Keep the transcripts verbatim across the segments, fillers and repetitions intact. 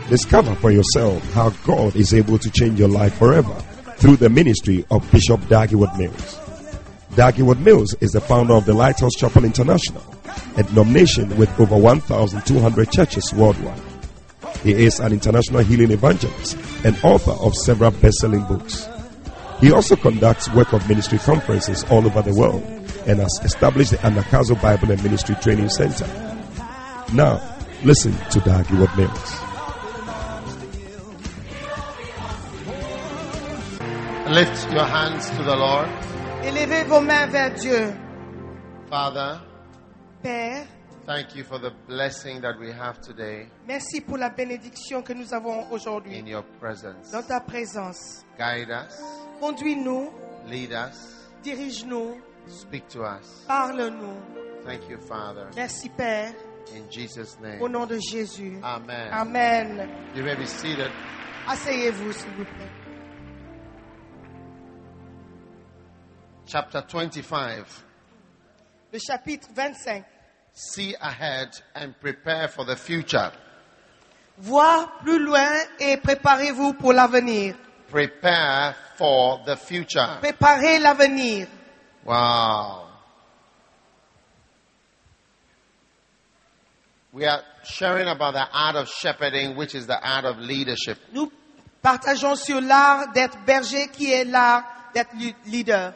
Discover for yourself how God is able to change your life forever through the ministry of Bishop Dag Heward-Mills. Dag Heward-Mills is the founder of the Lighthouse Chapel International, a denomination with over one thousand two hundred churches worldwide. He is an international healing evangelist and author of several best-selling books. He also conducts work of ministry conferences all over the world and has established the Anakazo Bible and Ministry Training Center. Now, listen to Dag Heward-Mills. Lift your hands to the Lord. Élevez vos mains vers Dieu. Father, Père, thank you for the blessing that we have today merci pour la bénédiction que nous avons aujourd'hui in your presence. dans ta présence. Guide us, Conduis-nous, lead us, dirige-nous, speak to us. parle-nous. Thank you, Father. Merci Père, In Jesus' name. au nom de Jésus. Amen. Amen. You may be seated. Asseyez-vous s'il vous plaît. Chapter twenty-five. Le chapitre vingt-cinq. See ahead and prepare for the future. Voir plus loin et préparez-vous pour l'avenir. Prepare for the future. Préparez l'avenir. Wow. We are sharing about the art of shepherding, which is the art of leadership. Nous partageons sur l'art d'être berger qui est l'art d'être leader.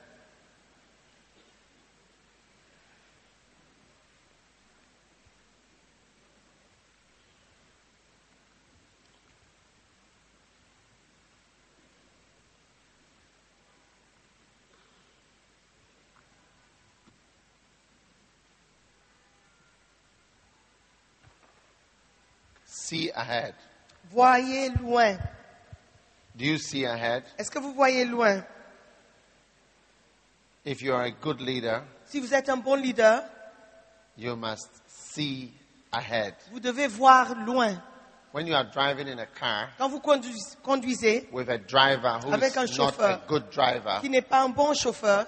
See ahead. Voyez loin. Do you see ahead? Est-ce que vous voyez loin? If you are a good leader, Si vous êtes un bon leader, you must see ahead. vous devez voir loin. When you are driving in a car Quand vous conduis- conduisez, with a driver who Avec un is not chauffeur. a good driver, qui n'est pas un bon chauffeur,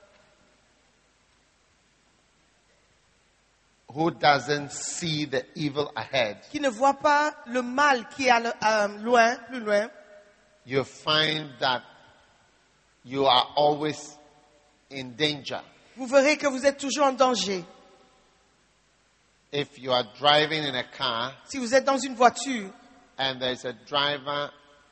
who doesn't see the evil ahead, qui ne voit pas le mal qui est à le- euh, loin, plus loin, you find that you are always in danger. vous verrez que vous êtes toujours en danger. If you are driving in a car Si vous êtes dans une voiture and there's a driver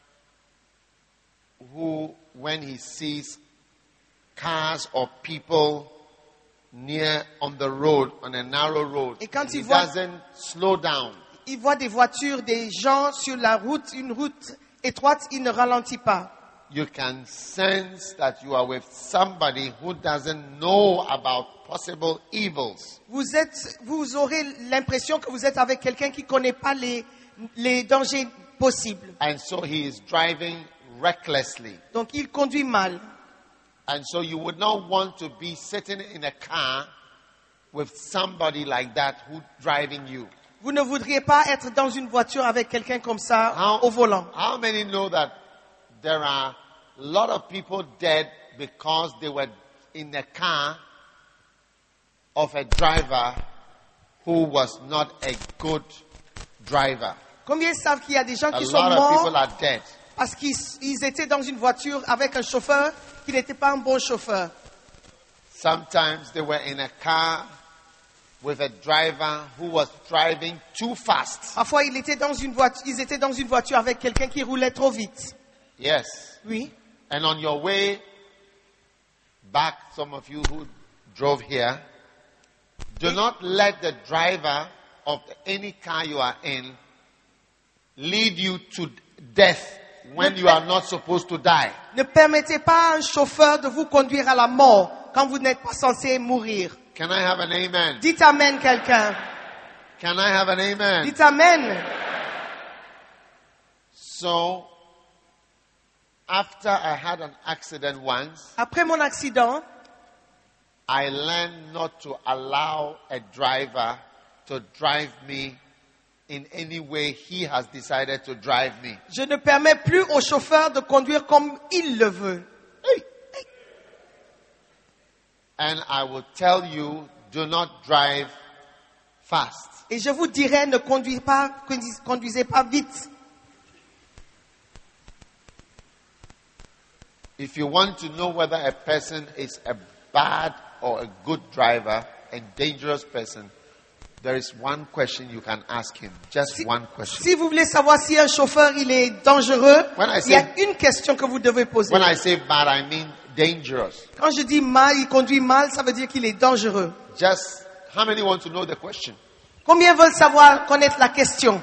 who, when he sees cars or people near on the road, on a narrow road, Et quand he il voit- doesn't slow down, il voit des voitures, des gens sur la route, une route étroite, il ne ralentit pas. you can sense that you are with somebody who doesn't know about possible evils. Vous êtes, vous aurez l'impression que vous êtes avec quelqu'un qui ne connaît pas les, les dangers possibles. And so he is driving recklessly. Donc il conduit mal. And so you would not want to be sitting in a car with somebody like that who driving you. Vous ne voudriez pas être dans une voiture avec quelqu'un comme ça How, au volant. how many know that there are a lot of people dead because they were in a car of a driver who was not a good driver? Combien savent qu'il y a des gens A qui sont lot of people morts are dead. parce qu'ils ils étaient dans une voiture avec un chauffeur qui n'était pas un bon chauffeur. Sometimes they were in a car with a driver who was driving too fast. Parfois, ils étaient dans une voiture, ils étaient dans une voiture avec quelqu'un qui roulait trop vite. Yes. Oui. And on your way back, some of you who drove here, do not let the driver of any car you are in lead you to death when you are not supposed to die. Ne permettez pas à un chauffeur de vous conduire à la mort quand vous n'êtes pas censé mourir. Can I have an amen? Dites amen quelqu'un. Can I have an amen? Dites amen. So, after I had an accident once, Après mon accident, I learned not to allow a driver to drive me in any way he has decided to drive me. je ne permets plus au chauffeur de conduire comme il le veut. And I will tell you, do not drive fast. Et je vous dirais, ne conduisez pas, conduisez pas vite. If you want to know whether a person is a bad or a good driver, a dangerous person, there is one question you can ask him. Just Si, one question. si vous voulez savoir si un chauffeur il est dangereux, When I il y a say- une question que vous devez poser. When I say bad, I mean dangerous. Quand je dis mal, il conduit mal, ça veut dire qu'il est dangereux. Just, how many want to know the question? Combien veulent savoir, connaître la question?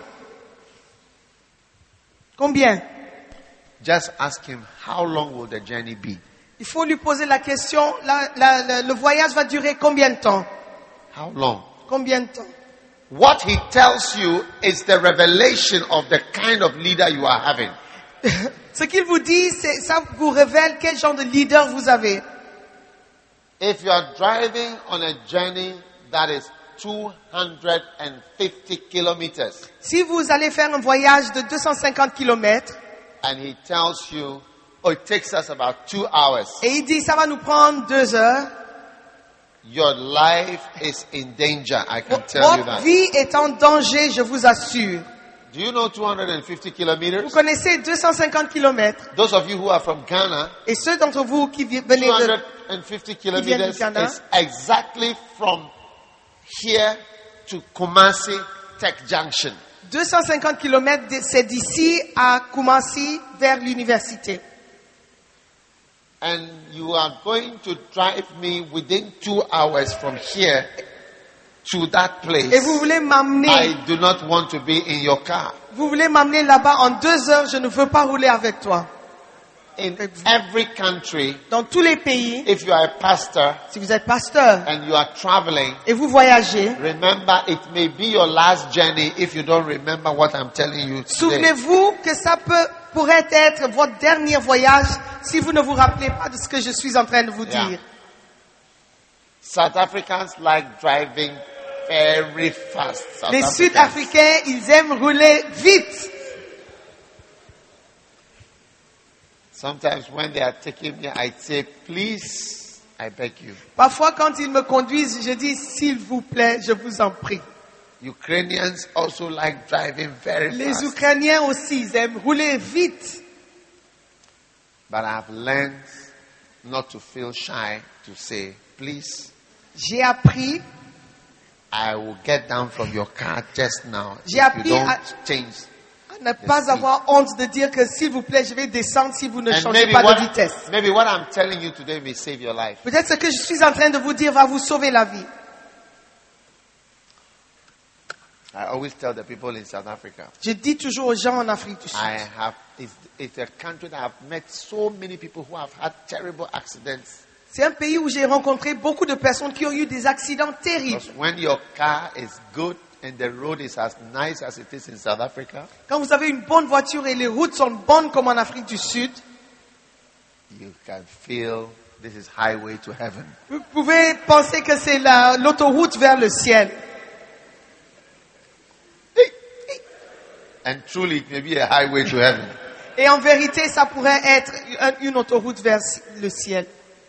Combien? Just ask him, how long will the journey be? Il faut lui poser la question, la- la- la- le voyage va durer combien de temps? How long? Combien de temps? What he tells you is the revelation of the kind of leader you are having. Ce qu'il vous dit, c'est, ça vous révèle quel genre de leader vous avez. If you are driving on a journey that is two hundred fifty kilometers, Si vous allez faire un voyage de deux cent cinquante kilomètres, and he tells you, oh, it takes us about two hours, et il dit ça va nous prendre deux heures, your life is in danger, I can tell you votre that. vie est en danger, je vous assure. Do you know two hundred fifty Vous kilometers? connaissez deux cent cinquante kilomètres, Those of you who are from Ghana, et ceux d'entre vous qui vi- venez two de... hundred fifty kilometers Ghana. is exactly from here to Kumasi Tech Junction. deux cent cinquante kilomètres, c'est d'ici à Kumasi vers l'université. And you are going to drive me within two hours from here to that place. Et vous voulez m'amener, I do not want to be in your car. vous voulez m'amener là-bas en deux heures, je ne veux pas rouler avec toi. In every country, Dans tous les pays, if you are a pastor si vous êtes pasteur and you are traveling, et vous voyagez, remember it may be your last journey if you don't remember what I'm telling you today. souvenez-vous que ça peut, pourrait être votre dernier voyage si vous ne vous rappelez pas de ce que je suis en train de vous Yeah. dire. South Africans like driving very fast. South Les Africans. Sud-Africains, ils aiment rouler vite. Sometimes when they are taking me, I say, please, I beg you. Parfois, quand ils me conduisent, je dis, s'il vous plaît, je vous en prie. Ukrainians also like driving very Les fast. Ukrainiens aussi, ils aiment rouler vite. But I've learned not to feel shy to say, please, J'ai appris, I will get down from your car just now. J'ai If appris you don't à- change. à ne pas Merci. avoir honte de dire que s'il vous plaît, je vais descendre si vous ne And changez maybe pas de what, vitesse. maybe what I'm telling you today may save your life. Peut-être ce que je suis en train de vous dire va vous sauver la vie. I always tell the people in South Africa, Je dis toujours aux gens en Afrique du Sud. I have, it's, it's a country that I've met so many people who have had terrible accidents. C'est un pays où j'ai rencontré beaucoup de personnes qui ont eu des accidents terribles. Because when your car is good and the road is as nice as it is in South Africa, Quand vous avez une bonne voiture et les routes sont bonnes comme en Afrique du Sud, you can feel this is highway to heaven. vous pouvez penser que c'est la- l'autoroute vers le ciel. And truly, it may be a highway to heaven. Et en vérité, ça pourrait être un- une autoroute vers le ciel.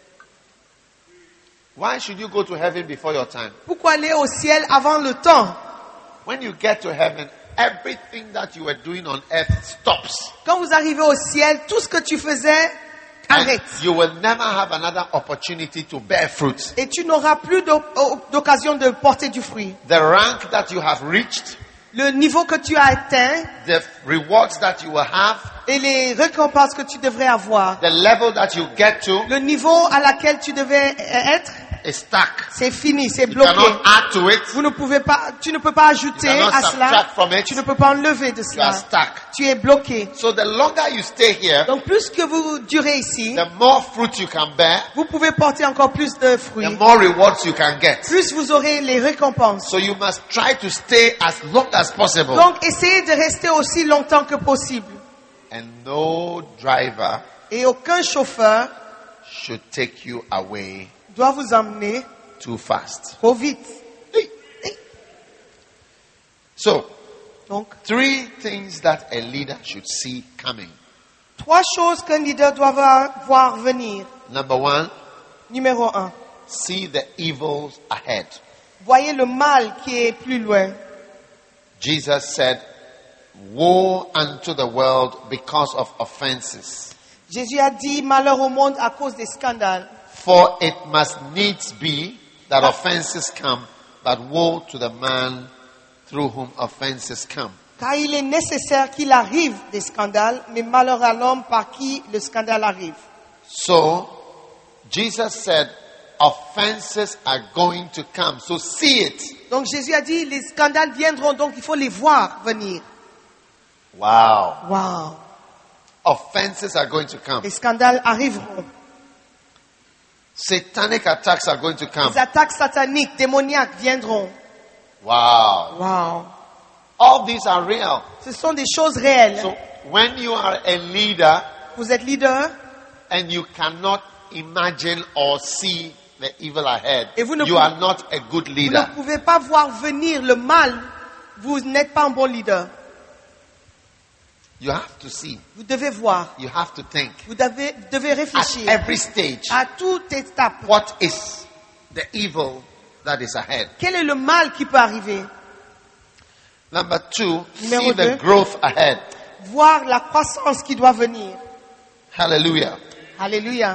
Why should you go to heaven before your time? Pourquoi aller au ciel avant le temps? When you get to heaven, everything that you were doing on earth stops. Quand vous arrivez au ciel, tout ce que tu faisais And arrête. you will never have another opportunity to bear fruit. Et tu n'auras plus d'o- d'occasion de porter du fruit. The rank that you have reached, Le niveau que tu as atteint the rewards that you will have, et les récompenses que tu devrais avoir, the level that you get to le niveau à laquelle tu devais être, is stuck. c'est fini, c'est You bloqué. cannot add to it. Vous ne pouvez pas, tu ne peux pas ajouter You cannot à cela. subtract from it. Tu ne peux pas enlever de You are cela. stuck. Tu es bloqué. So the longer you stay here, Donc plus que vous durez ici, the more fruit you can bear, vous pouvez porter encore plus de fruits. the more rewards you can get. Plus vous aurez les récompenses. So you must try to stay as long as possible. Donc essayez de rester aussi longtemps que possible. And no driver Et aucun chauffeur should take you away doit vous emmener too fast. trop vite. So, Donc, three things that a leader should see coming. trois choses qu'un leader doit voir- voir venir. Number one, Numéro un, see the evils ahead. Voyez le mal qui est plus loin. Jesus said, "Woe unto the world because of offenses. Jésus a dit malheur au monde à cause des scandales. For it must needs be that offenses come, but woe to the man through whom offenses come." Car il est nécessaire qu'il arrive des scandales, mais malheur à l'homme par qui le scandale arrive. So, Jesus said, offenses are going to come. So see it. Donc Jésus a dit les scandales viendront, donc il faut les voir venir. Wow. Wow. Offenses are going to come. Les scandales arriveront. Satanic attacks are going to come. Les attaques sataniques, démoniaques viendront. Wow. Wow. All these are real. Ce sont des choses réelles. So when you are a leader Vous êtes leader and you cannot imagine or see the evil ahead, Et vous ne you pouvez- are not a good vous leader. ne pouvez pas voir venir le mal. Vous n'êtes pas un bon leader. You have to see. Vous devez voir. You have to think. Vous devez, devez At réfléchir every stage, à toute étape. what is the evil that is ahead? Quel est le mal qui peut arriver? Number two, Numéro see the deux. growth ahead. Voir la croissance qui doit venir. Hallelujah. Alléluia.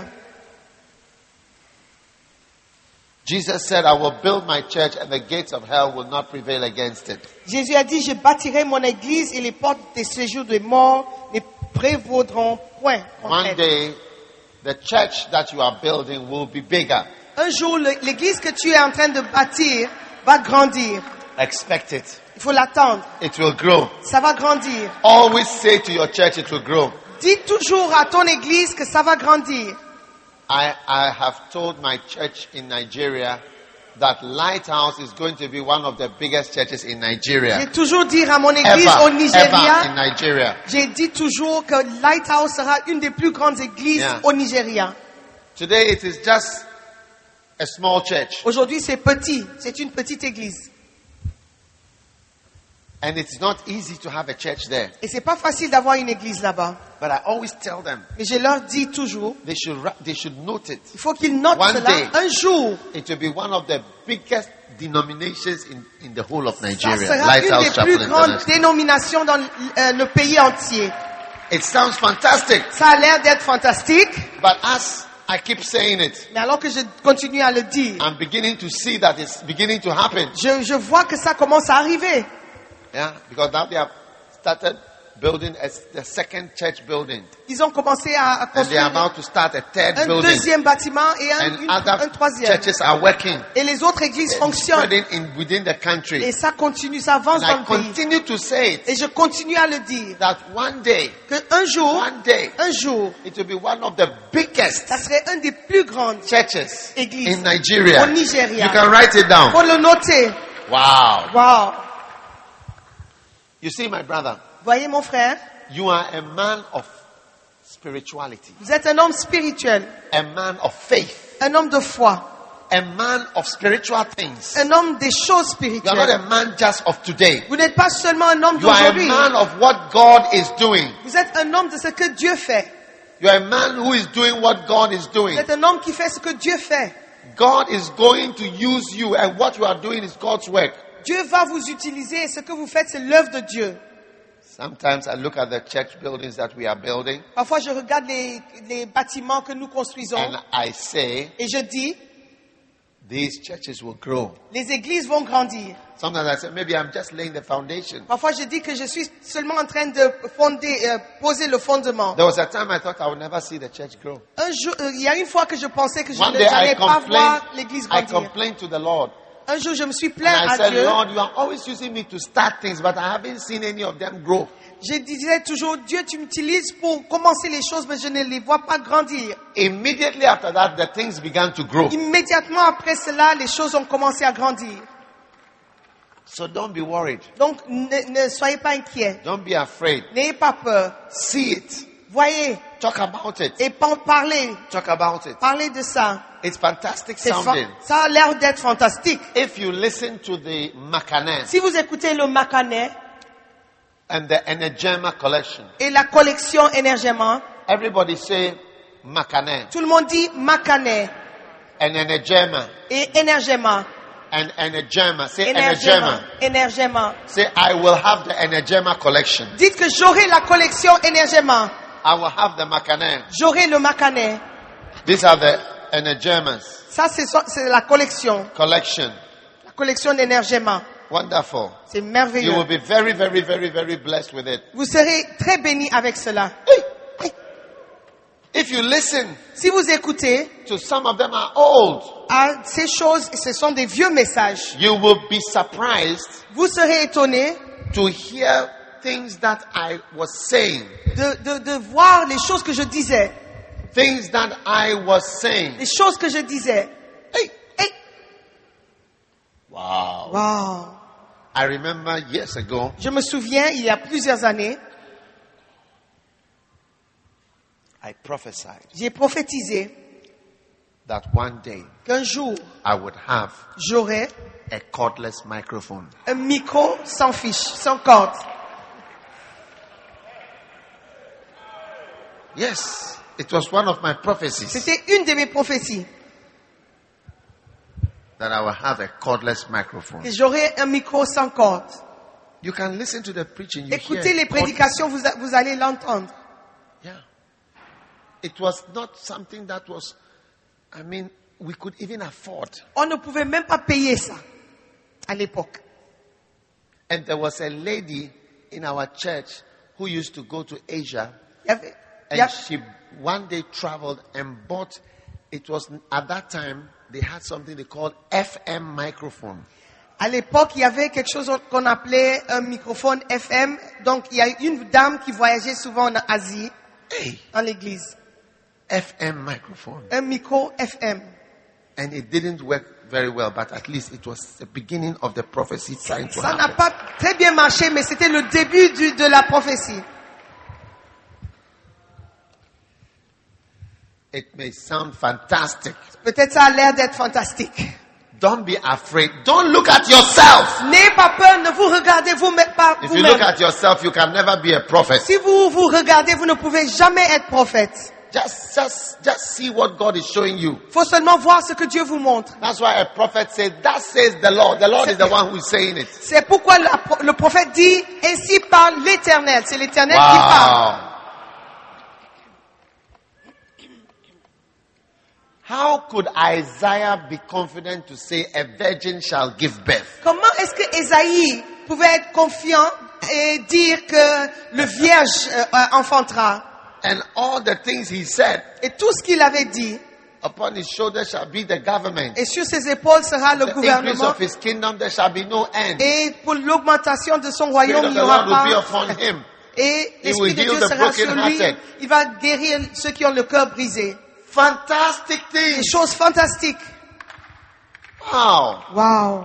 Jesus said, I will build my church and the gates of hell will not prevail against it. Jésus a dit, je bâtirai mon église et les portes des séjours des morts ne prévaudront point contre One elle. day, the church that you are building will be bigger. Un jour, le- l'église que tu es en train de bâtir va grandir. Expect it. Il faut l'attendre. It will grow. Ça va grandir. Always say to your church, it will grow. Dis toujours à ton église que ça va grandir. I, I have told my church in Nigeria that Lighthouse is going to be one of the biggest churches in J'ai Nigeria. toujours dit à mon église Ever, au ever in Nigeria, Nigeria. j'ai dit toujours que Lighthouse sera une des plus grandes églises Yeah. au Nigeria. Today it is just a small church. Aujourd'hui, c'est petit. C'est une petite église. And it's not easy to have a church there. Et c'est pas facile d'avoir une église là-bas. But I always tell them, Mais je leur dis toujours, they should, ra- they should note it. il faut qu'ils notent One cela. day. Un jour, It will be one of the biggest denominations in, in the whole of ça Nigeria. sera une Lighthouse des Chapel plus grandes International. dénominations dans euh, le pays entier. It sounds fantastic. Ça a l'air d'être fantastique, But as I keep saying it, mais alors que je continue à le dire, I'm beginning to see that it's beginning to happen. je, je vois que ça commence à arriver. Yeah, because now they have started building a, the second church building. Ils ont commencé à, à And they are construire about to start a third un building. deuxième bâtiment et un, And une- other un troisième. churches are working, Et les autres églises fonctionnent. spreading in, within the country. Et ça continue, ça avance And dans I le pays. continue to say it, Et je continue à le dire. that one day, Qu'un jour, one day, un jour, it will be one of the biggest ça serait un des plus grandes. churches Église in Nigeria. au Nigeria. You can write it down. Faut le noter. Wow. Wow. You see, my brother, Voyez mon frère, you are a man of spirituality, vous êtes un homme spirituel, a man of faith, un homme de foi, a man of spiritual things. un homme des choses You are not a spirituelles. man just of today. Vous n'êtes pas seulement un homme You are a d'aujourd'hui. man of what God is doing. Vous êtes un homme de ce que Dieu fait. You are a man who is doing what God is Vous doing. êtes un homme qui fait ce que Dieu fait. God is going to use you, and what you are doing is God's work. Dieu va vous utiliser et ce que vous faites, c'est l'œuvre de Dieu. Sometimes I look at the church buildings that we are building, Parfois, je regarde les, les bâtiments que nous construisons and I say, et je dis, these churches will grow. les églises vont grandir. Sometimes I say, maybe I'm just laying the foundation. Parfois, je dis que je suis seulement en train de fonder, euh, poser le fondement. There was a time I thought I would never see the church grow. Un jour, euh, il y a une fois que je pensais que je One ne- day I j'allais pas complained, voir l'église I grandir. complained to the Lord. Un jour, je me suis And plaint I à said, Dieu. Lord, you are always using me to start things, but I haven't seen any of them grow. Je disais toujours, Dieu, tu m'utilises pour commencer les choses, mais je ne les vois pas grandir. Immediately after that, the things began to grow. Immédiatement après cela, les choses ont commencé à grandir. So don't be worried. Donc, ne, ne soyez pas inquiets. Don't be afraid. N'ayez pas peur. See it. Voyez Talk about it. et pan- parlez. Talk about it. Parlez de ça. It's fantastic C'est fa- sounding. ça a l'air d'être fantastique. If you listen to the Macané Si vous écoutez le Macané and the Energema collection, et la collection Énergement, everybody say Macané tout le monde dit Macané and Energema. et Énergement. An Energema. Say Énergement. Energema. Énergement. Say, I will have the Energema collection. Dites que j'aurai la collection Énergement. I will have the Macané. J'aurai le Macané. These are the Energemas Ça, c'est so- c'est la collection. collection. La collection d'Énergement. Wonderful. C'est You will merveilleux. be very, very, very, very blessed with it. Vous serez très bénis avec cela. If you listen Si vous écoutez to some of them are old, à ces choses, ce sont des vieux messages. you will be surprised Vous serez étonnés to hear things that I was saying. de, de, de voir les choses que je disais. Things that I was saying. Les choses que je disais. Hey. Hey. Wow. Wow. I remember years ago, Je me souviens, il y a plusieurs années, I prophesied j'ai prophétisé that one day qu'un jour, I would have j'aurai a cordless microphone. un micro sans fiche, sans corde. Yes, it was one of my prophecies C'était une de mes prophéties, that I will have a cordless microphone. que j'aurai un micro sans corde. You can listen to the preaching. You Écoutez hear les cord- prédications, vous, a- vous allez l'entendre. Yeah. It was not something that was, I mean, we could even afford. On ne pouvait même pas payer ça à l'époque. And there was a lady in our church who used to go to Asia, Il y avait- il y and a- she one day traveled and bought, it was at that time they had something they called F M microphone. À l'époque, il y avait quelque chose qu'on appelait un microphone F M. Donc, il y a une dame qui voyageait souvent en Asie, Hey, dans l'église. F M microphone. Un micro F M. And it didn't work very well, but at least it was the beginning of the prophecy trying to Ça n'a happen. pas très bien marché, mais c'était le début du- de la prophétie. It may sound fantastic. Peut-être ça a l'air d'être fantastique. Don't be afraid. Don't look at yourself. N'ayez pas peur, ne vous regardez vous pas If you look vous-même. at yourself, you can never be a prophet. Si vous vous regardez, vous ne pouvez jamais être prophète. Just, just, just see what God is showing you. Il faut seulement voir ce que Dieu vous montre. That's why a prophet says, "That says the Lord." The Lord is the one who is saying it. C'est pourquoi la- le prophète dit, ainsi parle l'Éternel. C'est l'Éternel qui parle. Wow. How could Isaiah be confident to say a virgin shall give birth? Comment est-ce que Ésaïe pouvait être confiant et dire que le vierge euh, enfantera? And all the things he said, Et tout ce qu'il avait dit, upon his shoulders shall be the government. et sur ses épaules sera le The increase gouvernement, of his kingdom, there shall be no end. et pour l'augmentation de son The royaume, Spirit of il n'y the aura Lord will be pas. upon him. Et He will l'Esprit de heal Dieu the sera sur lui. brokenhearted. Il va guérir ceux qui ont le cœur brisé. Fantastic Des things. choses fantastiques. Wow. Wow.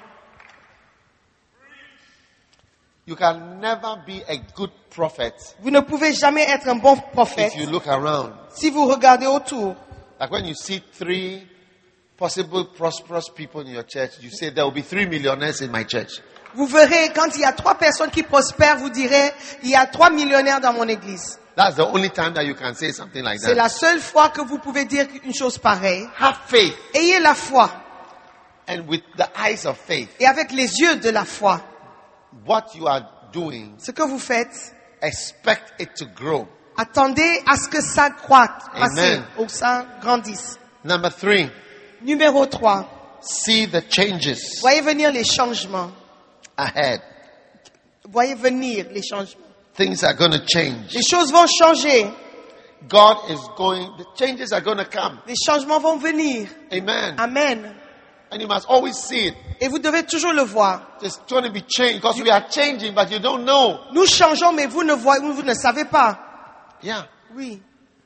You can never be a good prophet Vous ne pouvez jamais être un bon prophète if you look around. si vous regardez autour. Like when you see three possible prosperous people in your church, you say there will be three millionaires in my church. Vous verrez, quand il y a trois personnes qui prospèrent, vous direz, il y a trois millionnaires dans mon église. That's the only time that you can say something like C'est that. la seule fois que vous pouvez dire une chose pareille. Have faith, Ayez la foi. and with the eyes of faith, Et avec les yeux de la foi, what you are doing, ce que vous faites, expect it to grow. attendez à ce que ça croîte, Amen. ou ça grandisse. Number three, Numéro trois, see the changes voyez venir les changements. ahead. Voyez venir les changements. Things are going to change. Les choses vont changer. God is going, the changes are going to come. Les changements vont venir. Amen. Amen. And you must always see it. Et vous devez toujours le voir. It's going to be changed because we are changing, but you don't know. Nous changeons, mais vous ne voyez, vous ne savez pas. Yeah. Oui.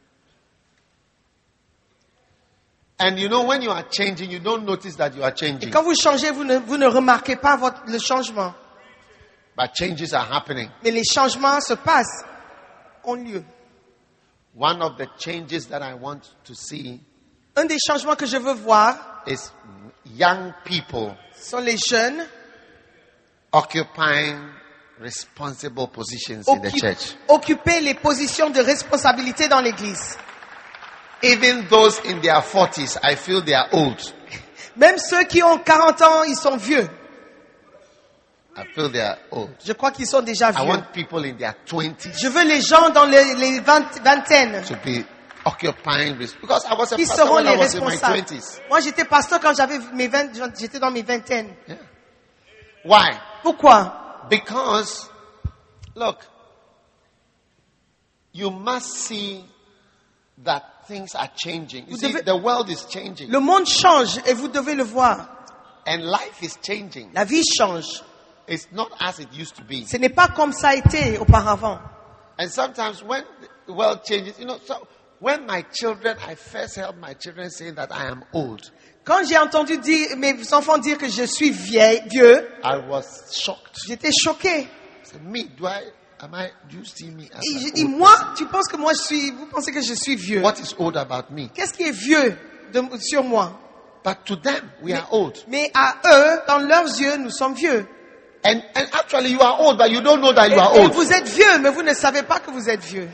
And you know, when you are changing, you don't notice that you are Et changing. quand vous changez, vous ne, vous ne remarquez pas votre, le changement. But changes are happening. Mais les changements se passent, ont lieu. One of the changes that I want to see Un des changements que je veux voir is young people sont les jeunes occupying responsible positions in the occu- church. occuper les positions de responsabilité dans l'église. Even those in their forties, I feel they are old. Même ceux qui ont quarante ans, ils sont vieux. I feel they are old. Je crois qu'ils sont déjà I vieux. want people in their twenties Je veux les gens dans les, les vingt, vingtaines to be occupying this. Because I was a qui pastor seront when I les was in my responsables. twenties. Moi, j'étais pasteur quand j'avais mes vingt, j'étais dans mes vingtaines. Yeah. Why? Pourquoi? Because, look, you must see that things are changing. You Vous see, devez- the world is changing. Le monde change et vous devez le voir. And life is changing. La vie change. It's not as it used to be. Ce n'est pas comme ça a été auparavant. And sometimes when the world changes, you know, so when my children, I first heard my children saying that I am old, Quand j'ai entendu dire, mes enfants dire que je suis vieille, vieux, I was shocked. j'étais choqué. I said, me, do I, am I, do you see me as Et an je dis, old moi, person? tu penses que moi je suis, vous pensez que je suis vieux? What is old about me? Qu'est-ce qui est vieux de- sur moi? But to them, we are old. Mais à eux, dans leurs yeux, nous sommes vieux. And, and actually you are old, but you don't know that Et, you are et old. vous êtes vieux, mais vous ne savez pas que vous êtes vieux.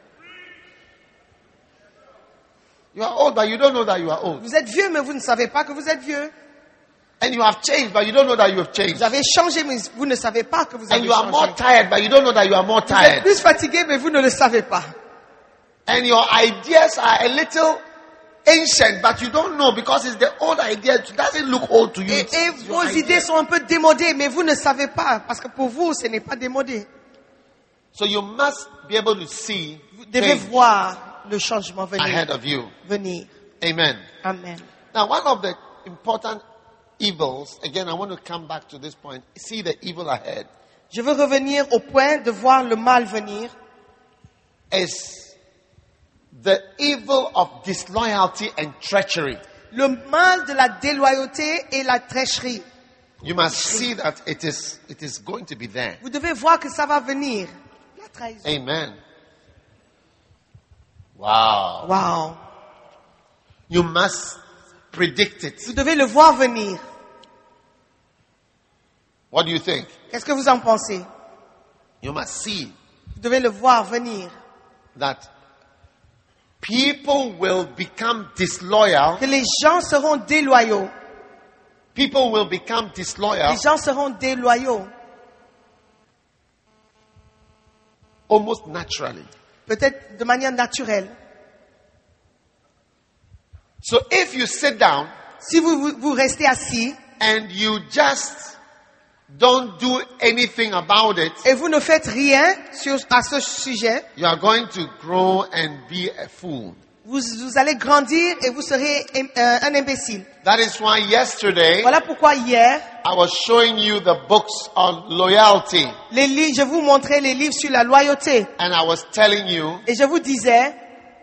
You are old, but you don't know that you are old. Vous êtes vieux, mais vous ne savez pas que vous êtes vieux. And you have changed, but you don't know that you have changed. Vous avez changé, mais vous ne savez pas que vous And avez you are more changé. tired, but you don't know that you are more Vous êtes tired. plus fatigué, mais vous ne le savez pas. And your ideas are a little ancient, but you don't know because it's the old idea. It doesn't look old to you. Et, It's- et it's your vos idea. idées sont un peu démodées, mais vous ne savez pas, parce que pour vous, ce n'est pas démodé. So you must be able to see Vous devez things voir le changement ahead venir. of you. venir. Amen. Amen. Now, one of the important evils, again, I want to come back to this point, see the evil ahead, Je veux revenir au point de voir le mal venir. is the evil of disloyalty and treachery. Le mal de la déloyauté et la tricherie. You must see that it is, it is going to be there. Vous devez voir que ça va venir. La trahison. Amen. Wow. Wow. You must predict it. Vous devez le voir venir. What do you think? Qu'est-ce que vous en pensez? You must see Vous devez le voir venir. that people will become disloyal. Que les gens seront déloyaux. People will become disloyal Les gens seront déloyaux. almost naturally. Peut-être de manière naturelle. So if you sit down Si vous, vous, vous restez assis and you just don't do anything about it, et vous ne faites rien sur, à ce sujet, you are going to grow and be a fool. vous, vous allez grandir et vous serez euh, un imbécile. That is why yesterday Voilà pourquoi hier, I was showing you the books on loyalty, les livres, je vous montrais les livres sur la loyauté. and I was telling you, Et je vous disais,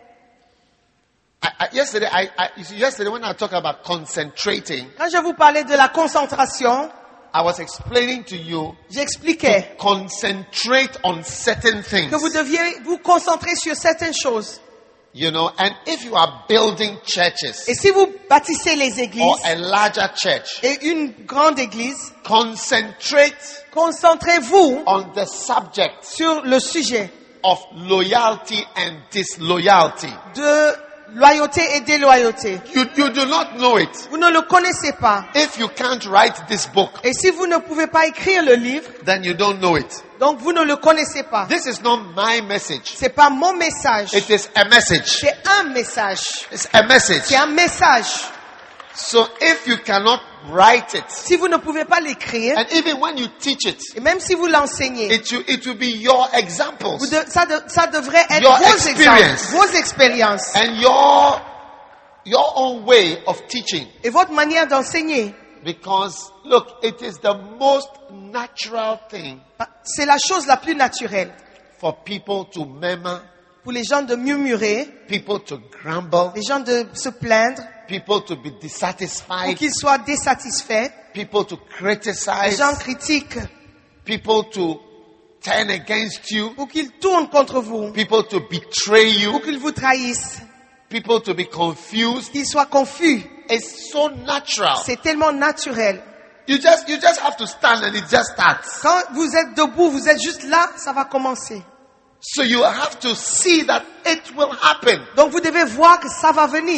I, I, yesterday, I, I, you see, yesterday when I talk about concentrating, quand je vous parlais de la concentration, I was explaining to you j'expliquais concentrate on certain things. que vous deviez vous concentrer sur certaines choses. You know, and if you are building churches Et si vous bâtissez les or églises a larger church, et une grande église, concentrate concentrez-vous on the subject sur le sujet of loyalty and disloyalty. de loyauté et déloyauté. You, you do not know it. Vous ne le connaissez pas. If you can't write this book, Et si vous ne pouvez pas écrire le livre, then you don't know it. donc vous ne le connaissez pas. This is not my message. C'est pas mon message. It is a message. C'est un message. It's a message. C'est un message. So if you cannot write it, Si vous ne pouvez pas l'écrire, and even when you teach it, et même si vous l'enseignez, it will, it will be your vous examples de- ça, de- ça devrait être Your vos experience. exemples, vos expériences and your, your own way of teaching. et votre manière d'enseigner. Because look, it is the most natural thing C'est la chose la plus naturelle for people to murmur, pour les gens de murmurer, people to grumble, les gens de se plaindre, people to be pour dissatisfied, qu'ils soient désatisfaits, people to les criticize, gens critiquent, people to turn against you, pour qu'ils tournent contre vous, people to betray you, pour qu'ils vous trahissent, people to be confused. qu'ils soient confus. It's so natural. C'est tellement naturel. You just, you just have to stand and it just starts. Quand vous êtes debout, vous êtes juste là, ça va commencer. So you have to see that it will happen. Donc vous devez voir que ça va venir.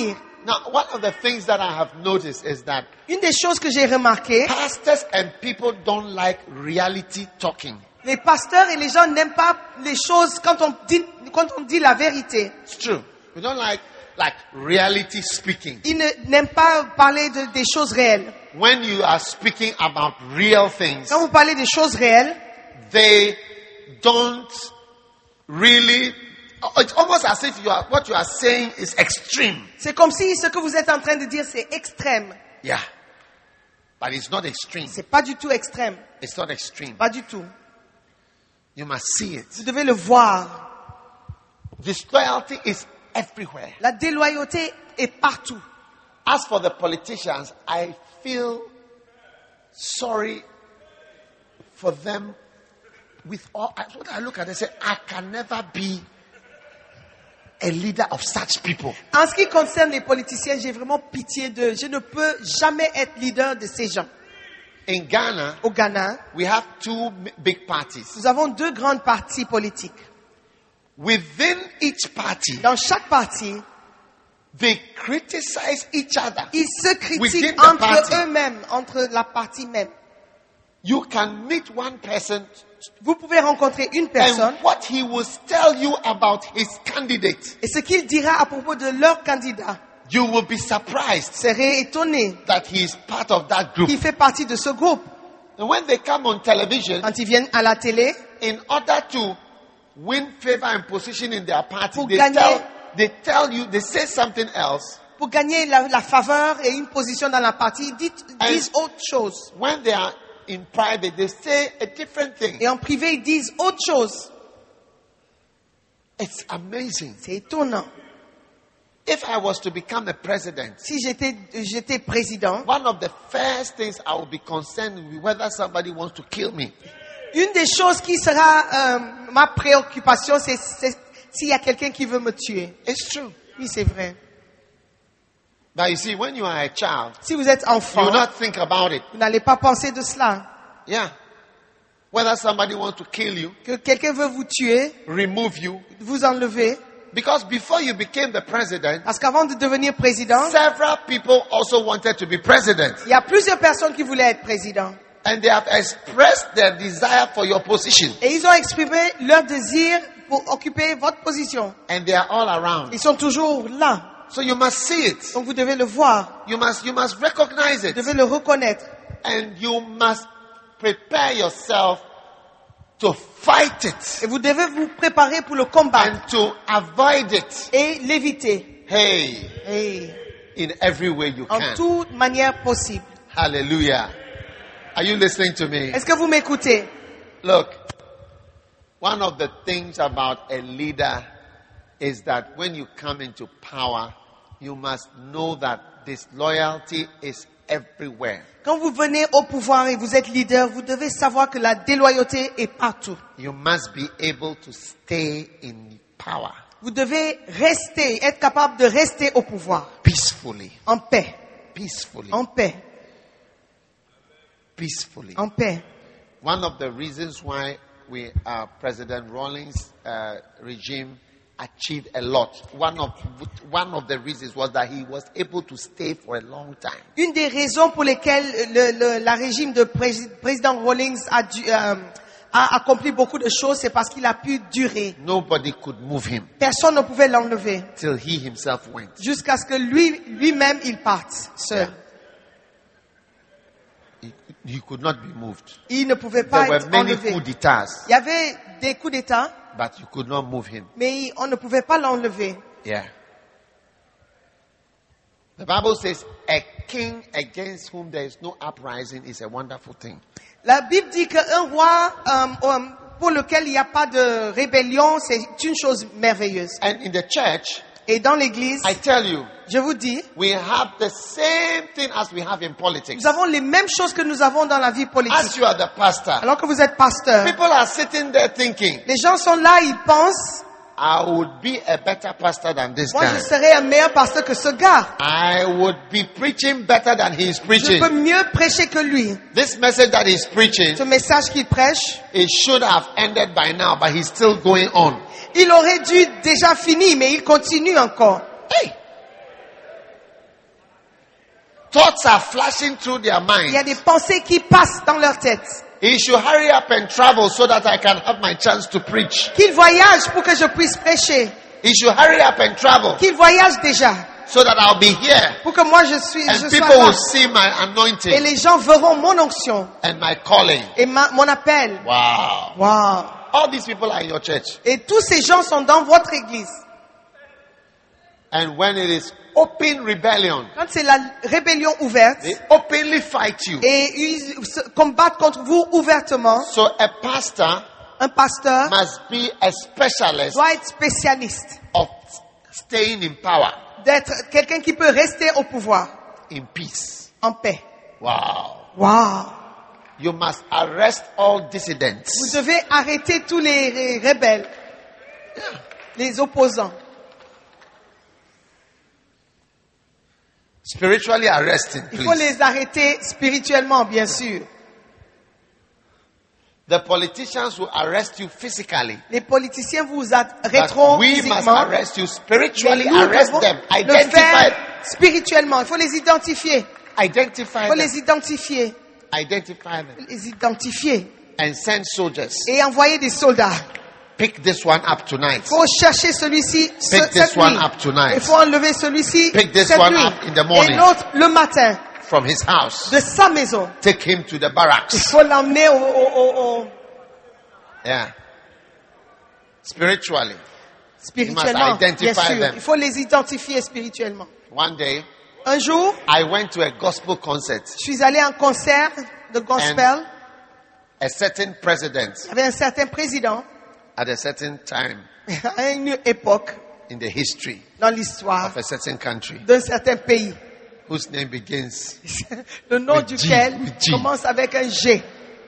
Now, one of the things that I have noticed is that Une des choses que j'ai remarquées, pastors and people don't like reality talking. les pasteurs et les gens n'aiment pas les choses quand on dit, quand on dit la vérité. It's true. We don't like like reality speaking. Ils ne- n'aiment pas parler de, des choses réelles. When you are speaking about real things, Quand vous parlez des choses réelles, they don't really. It's almost as if you are what you are saying is extreme. c'est comme si ce que vous êtes en train de dire, c'est extrême. Yeah, but it's not extreme. C'est pas du tout extrême. It's not extreme. Pas du tout. You must see it. Vous devez le voir. Disloyalty is everywhere. La déloyauté est partout. As for the politicians, I feel sorry for them. With all, I, when I look at it, I say, I can never be a leader of such people. En ce qui concerne les politiciens, j'ai vraiment pitié d'eux. Je ne peux jamais être leader de ces gens. In Ghana, Au Ghana, we have two m- big parties. nous avons deux grandes partis politiques. Within each party, Dans chaque parti, they criticize each other. ils se Within critiquent the entre party. eux-mêmes, entre la partie même. You can meet one person Vous pouvez rencontrer une personne and what he will tell you about his candidate, et ce qu'il dira à propos de leur candidat, you will be surprised serait étonné that he is part of that group. qu'il fait partie de ce groupe. And when they come on television, Quand ils viennent à la télé, in order to win favor and position in their party, Pour they gagner- tell, they tell you, they say something else. pour gagner la, la faveur et une position dans la partie, ils disent, And- disent autre chose. When they are in private, they say a different thing. Et en privé, ils disent autre chose. It's amazing. C'est étonnant. If I was to become a president, Si j'étais, j'étais président, one of the first things I would be concerned with whether somebody wants to kill me. une des choses qui sera euh, ma préoccupation, c'est, c'est s'il y a quelqu'un qui veut me tuer. It's true. Oui, c'est vrai. But you see, when you are a child, Si vous êtes you enfant, will not think about it. vous n'allez pas penser de cela. Yeah. Whether somebody wants to kill you, Que quelqu'un veut vous tuer, remove you. vous enlever. Because before you became the president, Parce qu'avant de devenir président, several people also wanted to be president. il y a plusieurs personnes qui voulaient être président. And they have expressed their desire for your position. Et ils ont exprimé leur désir pour occuper votre position. And they are all around. Ils sont toujours là. So you must see it. Donc vous devez le voir. You must, you must recognize Vous it. devez le reconnaître. And you must prepare yourself to fight it. Et vous devez vous préparer pour le combattre And to avoid it. et l'éviter. Hey, Et in every way you en can. toute manière possible. Hallelujah. Are you listening to me? Est-ce que vous m'écoutez? Look, one of the things about a leader is that when you come into power, you must know that disloyalty is everywhere. Quand vous venez au pouvoir et vous êtes leader, vous devez savoir que la déloyauté est partout. You must be able to stay in power Vous devez rester, être capable de rester au pouvoir. peacefully, En paix. peacefully, En paix. peacefully. En paix. One of the reasons why we, uh, President Rawlings' uh, regime achieved a lot. One of one of the reasons was that he was able to stay for a long time. Une des raisons pour lesquelles le, le, la régime de pré- président Rawlings a, dû, euh, a accompli beaucoup de choses, c'est parce qu'il a pu durer. Nobody could move him Personne ne pouvait l'enlever till he himself went. jusqu'à ce que lui, lui-même, il parte seul. He, he could not be moved. Il ne pouvait pas There were être many enlevé. coups d'etats, Il y avait des coups d'État, but you could not move him. mais on ne pouvait pas l'enlever. Yeah. The Bible says, a king against whom there is no uprising is a wonderful thing. La Bible dit qu'un roi euh, euh, pour lequel il n'y a pas de rébellion, c'est une chose merveilleuse. And in the church, Et dans l'église, I tell you, je vous dis, we have the same thing as we have in politics. nous avons les mêmes choses que nous avons dans la vie As politique. you are the pastor, Alors que vous êtes pasteur, people are sitting there thinking, les gens sont là, ils pensent, I would be a better pastor than this moi je guy. serai un meilleur pasteur que ce gars. I would be preaching better than he is Je preaching. peux mieux prêcher que lui. This message that he's preaching, Ce message qu'il prêche, it should have ended by now, but he's still going on. il aurait dû déjà finir, mais il continue encore. Hey! thoughts are flashing through their Il y a minds. des pensées qui passent dans leur tête. He should hurry up and travel so that I can have my chance to preach. Qu'ils voyagent pour que je puisse prêcher. He should hurry up and travel Qu'ils voyagent déjà. so that I'll be here Pour que moi je suis, and je people sois là. will see my Et anointing les gens verront mon onction and my calling. et ma- mon appel. Wow. Wow. All these people are in your church. Et tous ces gens sont dans votre église. And when it is open rebellion, Quand c'est la rébellion ouverte they openly fight you. et ils se combattent contre vous ouvertement, So a pastor un pasteur must be a specialist doit être spécialiste, of staying in power, d'être quelqu'un qui peut rester au pouvoir, in peace. en paix. Wow. Wow. You must arrest all dissidents. Vous devez arrêter tous les ré- rebelles, les opposants. Spiritually arresting, Il faut please. les arrêter spirituellement, bien sûr. The politicians will arrest you physically. Les politiciens vous But arrêteront we must physiquement. arrest you Mais spiritually. nous Arrest devons them. le Identify, faire spirituellement. Il faut les identifier. identify Il faut them. les identifier. Identify them. Les identifier. And send soldiers. Et envoyer des soldats. Pick this one up tonight. Il faut chercher celui-ci ce- Pick cette this one nuit. up tonight. Il faut enlever celui-ci Pick this cette one nuit. up in the morning. Et l'autre le matin From his house. de sa maison. Take him to the Il barracks. faut l'emmener au, au- au- au- Yeah. Spiritually. spirituellement, bien identify sûr. them. Il faut les identifier spirituellement. One day, Un jour, I went to a gospel concert. je suis allé à un concert de gospel. A certain president Il y avait un certain président at a certain time à une époque in the history dans l'histoire of a certain country d'un certain pays. whose name begins Le nom With G, duquel with G. commence avec un G.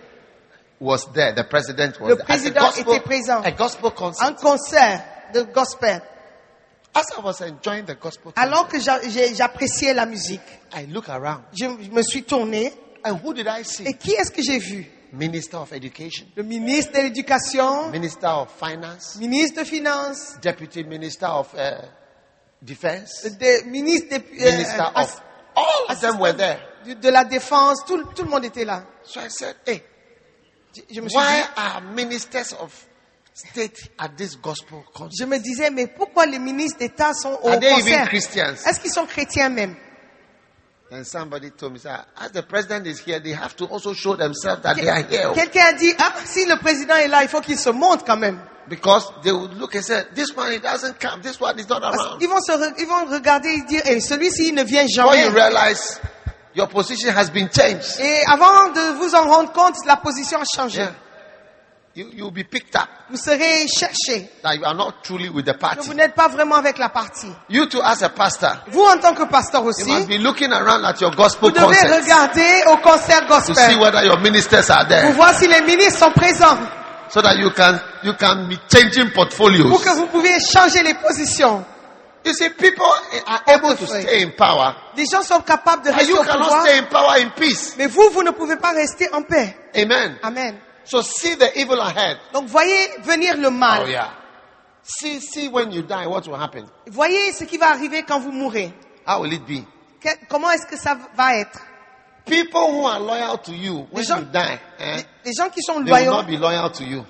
was there. The president was Le there. At a président gospel, était présent. a gospel concert. Un concert de gospel. As I was enjoying the gospel concert, Alors que j'a- j'ai- j'appréciais la musique, I look around. je, je me suis tourné. And who did I Et see? qui est-ce que j'ai vu? Minister of Education, Le ministre de l'Éducation, Minister of Finance, ministre de Finances, Deputy Minister of uh, Defense, le ministre des, euh, Minister ass- of... All of them were there. de, de la Défense, tout, le- tout le monde était là. So I said, hey, Je, je me suis why dit, are ministers of state at this gospel concert? je me disais, mais pourquoi les ministres d'État sont au Are they even concert? Christians? Est-ce qu'ils sont chrétiens même? And somebody told me, sir, as the president is here, they have to also show themselves that they are here. Quelqu'un a dit, ah, si le président est là, il faut qu'il se montre quand même. Because they would look and say, this one, he doesn't come. This one is not Parce around. qu'ils vont, se re- ils vont regarder et dire, eh, celui-ci il ne vient Before jamais. you realize your position has been changed. Et avant de vous en rendre compte, la position a changé. Yeah. You, you'll be picked up. Vous serez cherchés. That you are not truly with the Que party. vous n'êtes pas vraiment avec la partie. You too, as a pastor, Vous, en tant que pasteur you aussi, must be looking around at your vous gospel devez concerts regarder au concert to see gospel whether your ministers are pour there, voir si les ministres sont présents, so that you can you can be changing pour portfolios. que vous puissiez changer les positions. You see, people are able to stay in power, Les gens sont capables de and rester you au cannot pouvoir, stay in power in peace. mais vous, vous ne pouvez pas rester en paix. Amen. Amen. So see the evil ahead. Donc voyez venir le mal. Oh yeah. See see when you die, what will happen? Voyez ce qui va arriver quand vous mourrez. How will it be? Que- comment est-ce que ça va être? People who are loyal to you when gens- you die, eh, Les, les gens qui sont they will loyaux, not be loyal to you.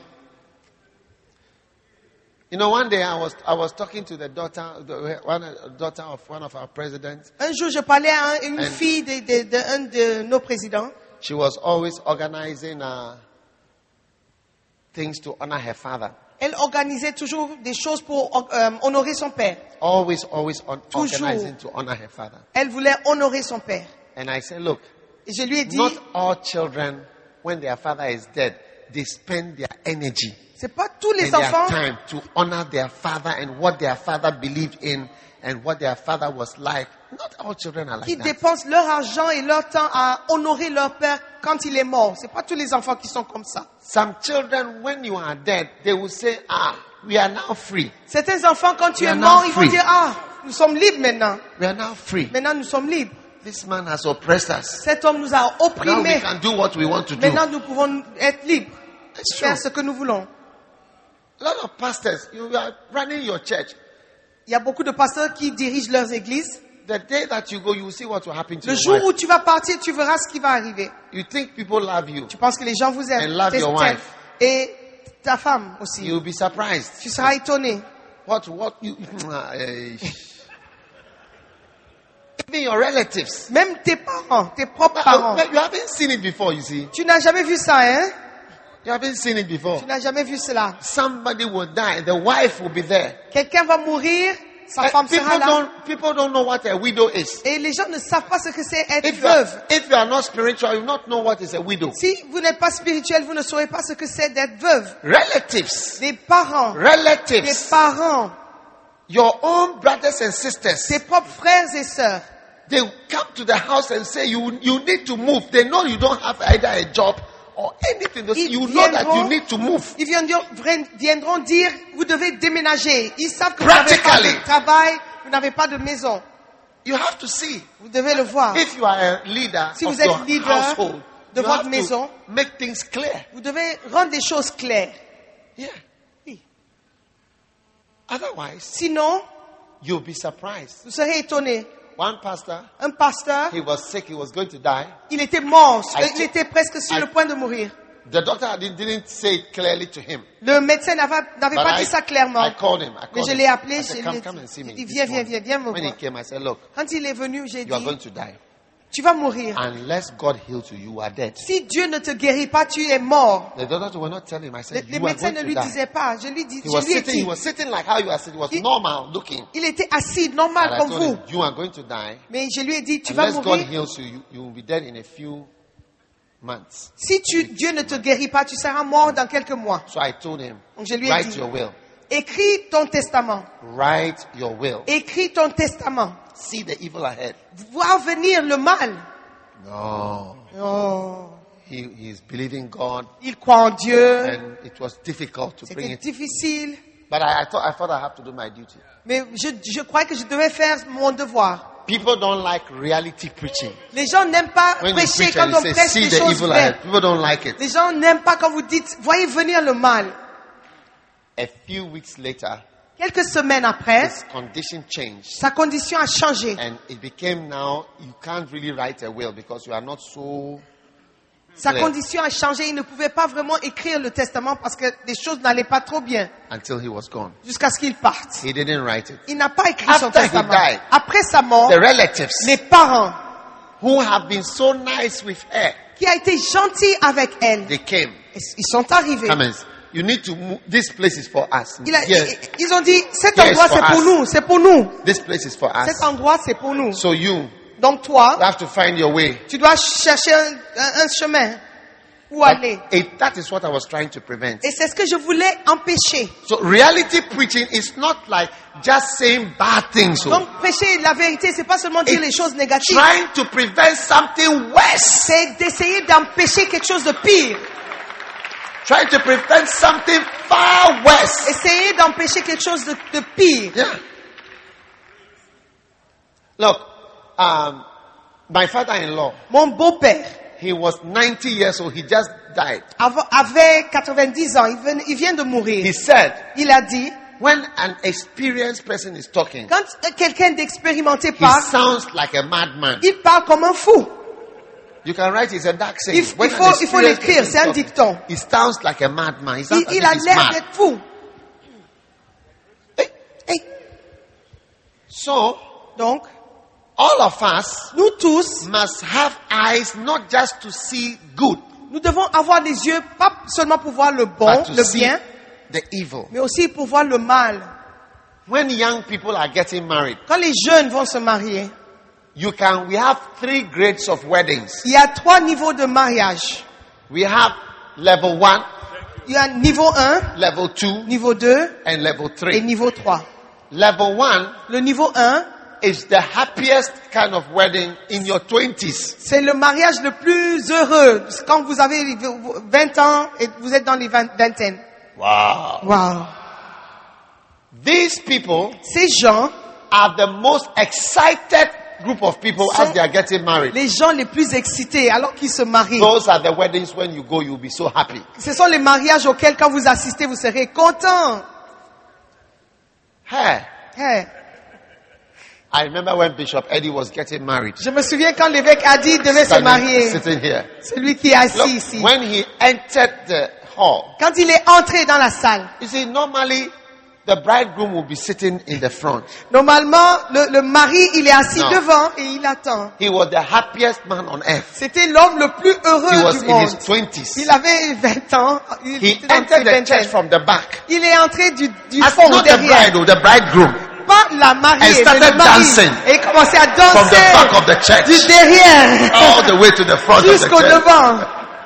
You know, one day I was I was talking to the daughter, the one daughter of one of our presidents. un jour je parlais à une And- fille de, de, de un de nos présidents. She was always organizing uh, things to honor her father. Elle organisait toujours des choses pour euh, honorer son père. Always, always on, Toujours. organizing to honor her father. Elle voulait honorer son père. And I said, look, Et je lui ai dit, not all children, when their father is dead, they spend their energy c'est pas tous les and their enfants time to honor their father and what their father believed in and what their father was like. Not all children are qui like that. dépensent leur argent et leur temps à honorer leur père quand il est mort. C'est pas tous les enfants qui sont comme ça. Some children, when you are dead, they will say, ah, we are now free. Certains enfants, quand tu We es are mort, now ils vont free. dire, ah, nous sommes libres maintenant. We are now free. Maintenant, nous sommes libres. This man has oppressed us. Cet homme nous a Now we opprimés. can do what we want to do. Maintenant, nous pouvons être libres. It's true. Faire ce que nous voulons. A lot of pastors, you are running your church. Il y a beaucoup de pasteurs qui dirigent leurs églises. the day that you go, you will see what will happen to Le your jour wife. où tu vas partir, tu verras ce qui va arriver. You think people love you. Tu penses que les gens vous aiment. And love Tes- your tes- wife. Et ta femme aussi. You'll be surprised. Tu seras étonné. What, what you, even your relatives. Même tes parents, tes propres Uh, parents. You haven't seen it before, you see. Tu n'as jamais vu ça, hein? You haven't seen it before. Tu n'as jamais vu cela. Somebody will die. The wife will be there. Quelqu'un va mourir, sa Uh, femme sera people là. don't, people don't know what a widow is. Et les gens ne savent pas ce que c'est être If you, are, veuve. if you are not spiritual, you will not know what is a widow. Si vous n'êtes pas spirituel, vous ne saurez pas ce que c'est d'être veuve. Relatives. Les parents, les Relatives. parents, Your own brothers and sisters. tes propres frères et sœurs. They come to the house and say, you, you need to move. They know you don't have either a job or anything. They say, Ils you know that you viendront- need to move. Ils viendront, viendront dire, vous devez déménager. Ils savent que vous n'avez pas Practically. de travail, vous n'avez pas de maison. You have to see. Vous devez le voir. If you are a leader Si of vous êtes your leader household, de you votre have maison, to make things clear. vous devez rendre des choses claires. Yeah. Oui. Otherwise, Sinon, you'll be surprised. vous serez étonnés. One pastor, Un pasteur, he was sick. He was going to die. il était mort, I il thi- était presque sur I- le point de mourir. The doctor didn't, didn't say it clearly to him. Le médecin n'avait n'avait But pas I, dit ça clairement. I called him. I Mais called je him. l'ai appelé, I je said, lui come, ai come and see dit, me. il dit, this viens, viens, morning." viens, viens me When he voir. came, I said, look, Quand il est venu, j'ai you are dit, going to die. tu vas mourir. Unless God heals you, you are dead. Si Dieu ne te guérit pas, tu es mort. The doctor will not tell him. I Les, said, les you are médecins going ne to lui die. disaient pas. Je lui, dis, He je was lui ai sitting, dit, he was sitting like how you are sitting. He was Il- normal looking. il était assis, And normal I comme told vous. him, you are going to die. Mais je lui ai dit, tu vas Unless God mourir. heals you, you, you will be dead in a few months. Si tu, Dieu ne te guérit pas, tu seras mort dans quelques mois. So I told him, Donc je lui ai write dit, your will. écris ton testament. Write your will. Écris ton testament. See the evil ahead. Voir venir le mal. No. Oh. He, he is believing God, Il croit en Dieu. and it was difficult to bring C'était it. difficile. But I, I thought I thought I have to do my duty. Mais je, je crois que je devais faire mon devoir. People don't like reality preaching. Les gens n'aiment pas When you prêcher preach quand and on you say, prêche see des the choses evil vraies. ahead, people don't like it. Les gens n'aiment pas quand vous dites, voyez venir le mal. A few weeks later, Quelques semaines après, his condition changed. sa condition a changé. And it became now, you can't really write a will because you are not so... Sa clear condition a changé. Il ne pouvait pas vraiment écrire le testament parce que les choses n'allaient pas trop bien until he was gone. jusqu'à ce qu'il parte. He didn't write it. Il n'a pas écrit son After he testament. died, Après sa mort, The relatives les parents who have been so nice with her, qui a été gentil avec elle, they came. ils sont arrivés. Come and you need to move. This place is for us. Il a- Yes, Ils ont dit, cet Yes, endroit for c'est pour us. nous, c'est pour nous. this place is for us. Cet endroit c'est pour nous. So you Donc toi, have to find your way. tu dois chercher un, un- un chemin où But aller. it, that is what I was trying to prevent. Et c'est ce que je voulais empêcher. So reality preaching is not like just saying bad things. So Donc prêcher la vérité, c'est pas seulement dire les choses négatives. trying to prevent something worse. C'est d'essayer d'empêcher quelque chose de pire. Trying to prevent something far worse. Essayer d'empêcher quelque chose de, de pire. Yeah. Look, um, my father-in-law, Mon beau-père he was ninety years old. He just died. av- avait quatre-vingt-dix ans. Il vient, il vient de He mourir. said, Il a dit, when an experienced person is talking, quand quelqu'un d'expérimenté he parle, sounds like a madman. il parle comme un fou. You can write it's a dark saying. Il- When il an faut- il faut experienced l'écrire, person c'est un is talking, dicton. He sounds like a madman. He sounds Il, il like a he's l'air mad. d'être fou. Eh, Et So, donc, all of us nous tous, must have eyes not just to see good, nous devons avoir des yeux, pas seulement pour voir le bon, but to le see bien, the evil. mais aussi pour voir le mal. When young people are getting married, Quand les jeunes vont se marier, you can, we have three grades of weddings. il y a trois niveaux de mariage. We have level one, Il y a niveau un, level two, niveau deux and level et three. niveau trois. Level one Le niveau un, is the happiest kind of wedding in your twenties. c'est le mariage le plus heureux. C'est quand vous avez vingt ans et vous êtes dans les vingt- vingtaines. Wow. Wow. These people Ces gens, are the most excited group of people as they are getting married. les gens les plus excités alors qu'ils se marient. Those are the weddings when you go, you'll be so happy. Ce sont les mariages auxquels quand vous assistez, vous serez content. Hey, Hey, I remember when Bishop Eddie was getting married. Je me souviens quand l'évêque Adi devait se Standing, marier. sitting here. Celui qui est assis Look, ici. when he entered the hall, Quand il est entré dans la salle, you see, normally the bridegroom will be sitting in the front. normalement, le, le mari, il est assis Non. devant et il attend. He was the happiest man on earth. C'était l'homme le plus He heureux was du in his monde. twenties. Il avait vingt ans. Il He était dans ses entered the church vingtaines. from the back. Il est entré du, du As fond, not the derrière. bride or the bridegroom. Pas la mariée, And mais started le mari. dancing Et il commençait à From the back danser of the church. du derrière All the way to the front of the jusqu'au church. devant.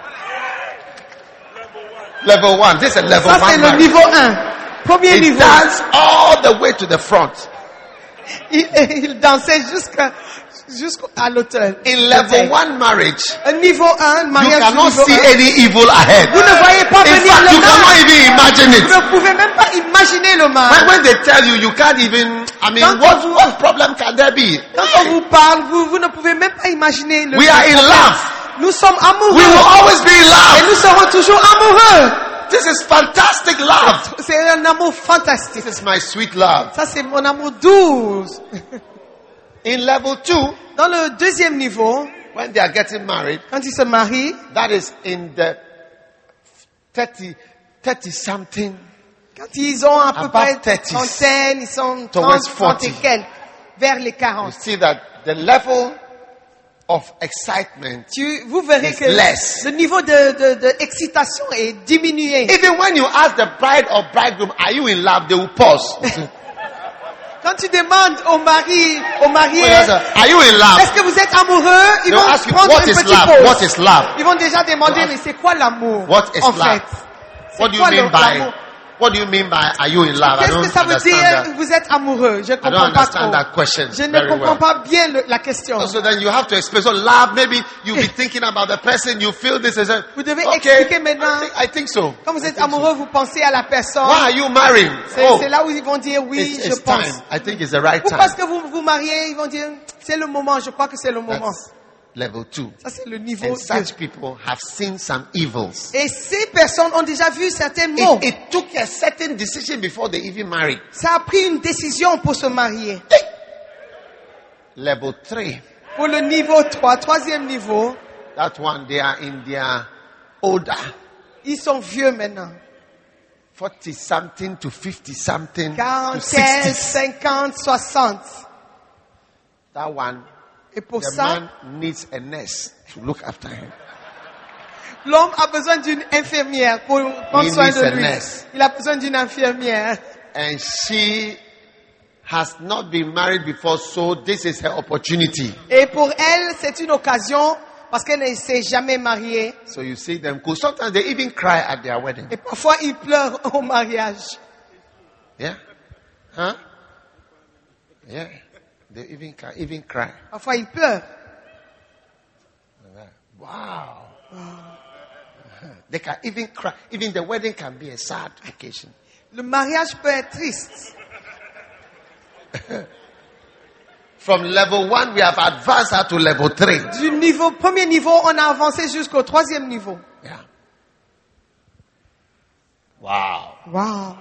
Level one. This is a level Ça, c'est one le marriage. niveau un. Premier He niveau. danced all the way to the front. Il, il dansait jusqu'à jusqu'à l'autel. In level one marriage, Un niveau un, you mariage cannot niveau see un. any evil ahead. Vous ne voyez pas In venir fact, le you cannot mal. even imagine Vous it. ne pouvez même pas imaginer le When, mal. when they tell you, you can't even, I mean, Quand what, on vous- what problem can there be? Quand on vous parle, vous, vous ne pouvez même pas imaginer le We are in problème. love. Nous sommes We amoureux. will always be in Et love. nous serons toujours amoureux. This is fantastic love. C'est un amour fantastique. This is my sweet love. Ça, c'est mon amour doux. In level two, Dans le deuxième niveau, when they are getting married, quand ils se marient, that is in the thirty, thirty something, quand ils ont à peu About près thirties. trentaine, ils sont Towards trente, trente et forty. quelques, vers les you quarante. see that the level of excitement, Tu, vous verrez It's que less. le niveau de, de, de excitation est diminué. even when you ask the bride or bridegroom, are you in love? They will pause. Quand tu demandes au mari, au marié, When you ask, are you in love? est-ce que vous êtes amoureux? Ils They'll vont ask you, prendre what une is petite love? pause. What is love? Ils vont déjà demander, What- mais c'est quoi l'amour? What is en love? fait, What do you quoi mean le- by, l'amour? what do you mean by, are you in love? I Qu'est-ce don't que ça veut understand dire that. vous êtes amoureux? Je I don't comprends pas understand trop. that question Je ne very comprends well. pas bien le- la question. So then you have to explain. So love, maybe you'll be thinking about the person, you feel this is a, Vous devez okay, expliquer maintenant. I think, I think so. Quand vous I êtes think so. amoureux, vous pensez à la personne. Why are you marrying? C'est Oh, c'est là où ils vont dire oui, it's, je it's pense. time. I think it's the right Ou parce time. que vous vous mariez, ils vont dire c'est le moment, je crois que c'est le moment. That's level two. Ça c'est le niveau And deux. such people have seen some evils. Et ces personnes ont déjà vu certains mots. It, it took a certain decision before they even married. Ça a pris une décision pour se marier. Level three. Pour le niveau trois, troisième niveau, That one, they are in their older. ils sont vieux maintenant. forty something to fifty something to quarantaine, sixty. cinquante, soixante. That one, Et pour the ça, man needs a nurse to look after him. l'homme a besoin d'une infirmière pour prendre He soin needs de a lui. nurse. Il a besoin d'une infirmière. And she has not been married before, so this is her opportunity. Et pour elle, c'est une occasion parce qu'elle ne s'est jamais mariée. So you see them cool. Sometimes they even cry at their wedding. Et parfois, ils pleurent au mariage. Yeah? Huh? Yeah. They even cry, even cry. Parfois, ils pleurent. Wow. They can even cry. Even the wedding can be a sad occasion. Le mariage peut être triste. From level one, we have advanced her to level three. Du niveau, premier niveau, on a avancé jusqu'au troisième niveau. Yeah. Wow. Wow.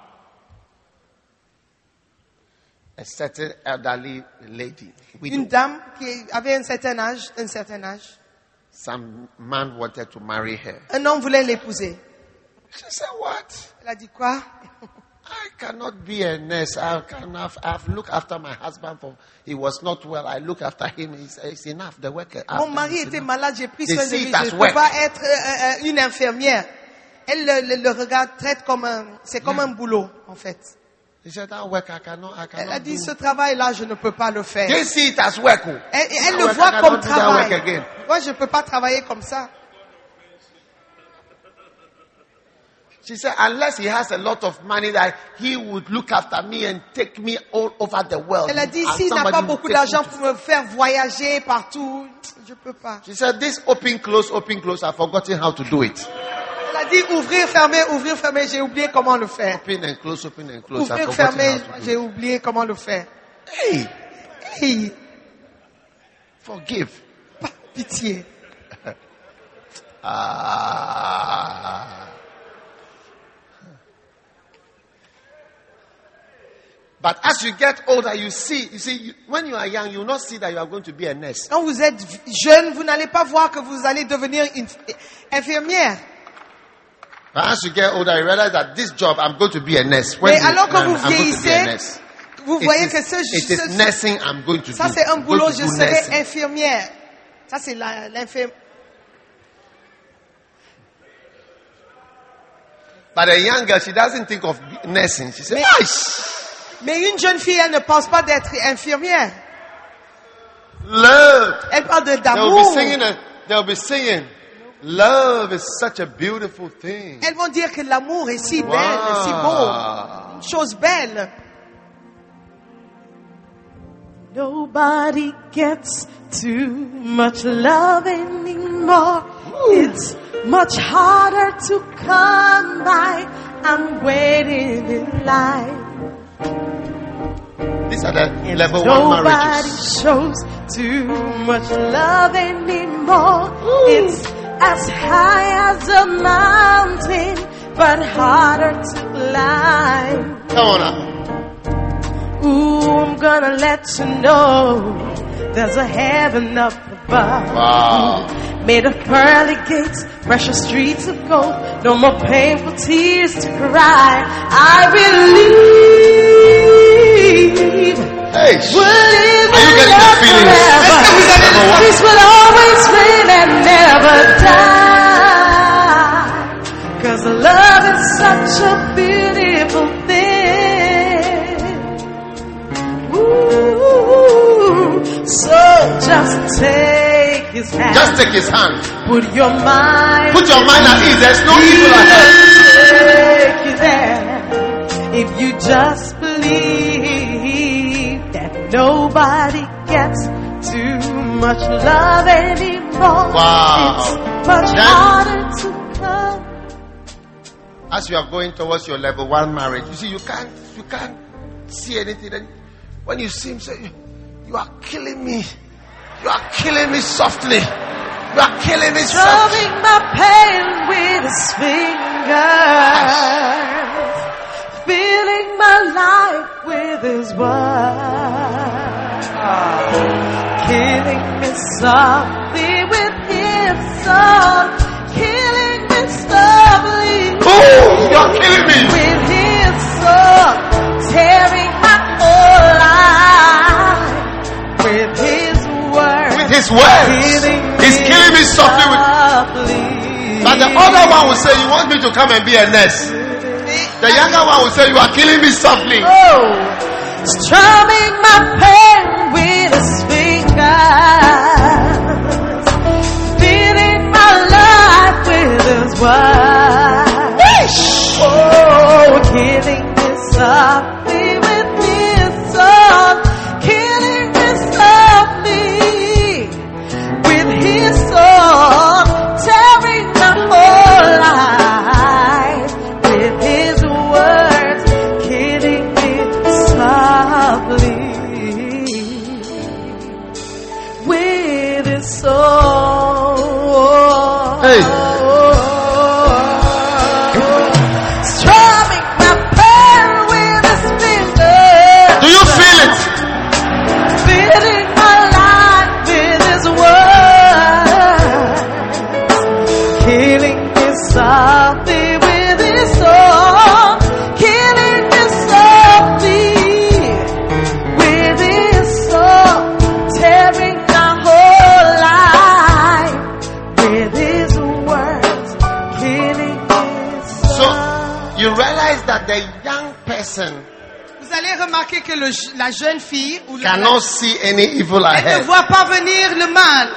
A certain elderly lady, widow. Une dame qui avait un certain âge, un certain âge. Some man wanted to marry her. Un homme voulait l'épouser. She said, what? Elle a dit quoi? I cannot be a nurse. I can have, I've looked after my husband for, he was not well. I look after him. It's, it's enough. The work. I've Mon done mari is était enough. malade, j'ai pris They soin de see lui. it as Je ne peux work. pas être euh, euh, une infirmière. Elle le, le, le regarde, traite comme un, c'est comme un boulot, en fait. He said, that work I cannot, I Elle a cannot dit, do. ce travail-là, je ne peux pas le faire. They see it as work. oh. Elle, elle That le work, I voit cannot comme do that work travail. again. Moi, je ne peux pas travailler comme ça. She said, unless he has a lot of money that he would look after me and take me all over the world. Elle a dit, And s'il n'a somebody pas would beaucoup take d'argent me to- pour me faire voyager partout, je peux pas. She said, this open, close, open, close, I've forgotten how to do it. Elle a dit, ouvrir, fermer, ouvrir, fermer, j'ai oublié comment le faire. Open and close, open and close, I've Ouvrir, forgotten fermer, how to do j'ai it. oublié comment le faire. Hey, Hey, forgive. pas pitié. Ah. But as you get older, you see, you see, you, when you are young, you will not see that you are going to be a nurse. Quand vous êtes jeune, vous n'allez pas voir que vous allez devenir une infirmière. But as you get older, you realize that this job, I'm going to be a nurse. When Mais you, alors que I'm, vous I'm going to be a vieillissez, nurse. vous It voyez is- que ce, it is ce- nursing I'm going to ça do. c'est un I'm boulot, going je to do serai nursing. infirmière. Ça c'est la- l'infirmière. But a young girl, she doesn't think of nursing. She says, Mais- "Aish, Mais une jeune fille, elle ne pense pas d'être infirmière. love." Elle parle de They'll be d'amour. singing, a, they'll be singing, "Love is such a beautiful thing." Elles vont dire que l'amour est si belle, si beau, Wow. une chose belle. Nobody gets too much love anymore. It's much harder to come by. I'm waiting in line. These are the And level one nobody marriages. shows too much love anymore. It's as high as a mountain, but harder to climb. Come on now. Ooh, I'm gonna let you know there's a heaven up above. Wow. Made of pearly gates, precious streets of gold. No more painful tears to cry. I believe Hey, we'll live Are you in getting the love feelings? forever. Number one. Peace will always reign and never die. 'Cause love is such a beautiful thing. Ooh, so just take his hand. just take his hand. Put your mind. Put your mind at ease. There's no evil ahead. Take his hand. If you just believe that nobody gets too much love anymore. Wow. It's much Then- harder to come. As you are going towards your level one marriage, you see, you can't, you can't see anything. And when you see him, say, "You are killing me. You are killing me softly. You are killing me softly." Drumming my pain with his fingers. Filling my life with his word. Killing me softly with his song. Killing me softly Oh, you are killing me. with his song. Tearing my whole life with his word. With his words. He's killing me softly with. But the other one will say, "You want me to come and be a nurse." The younger one will say, "You are killing me softly." Oh, strumming my pain with his fingers, filling my life with his word. Oh, killing me softly with his song, killing me softly with his song, tearing my whole life with his words, killing me softly with his song. Hey. Strumming my pain with his fingers. Do you feel it? Filling my life with his words, killing me softly with his song, killing me softly with his song, tearing my whole life with his words, killing me So softly. you realize that the young person Vous allez remarquer que le, la jeune fille ou la, cannot see any evil elle ne ahead. voit pas venir le mal.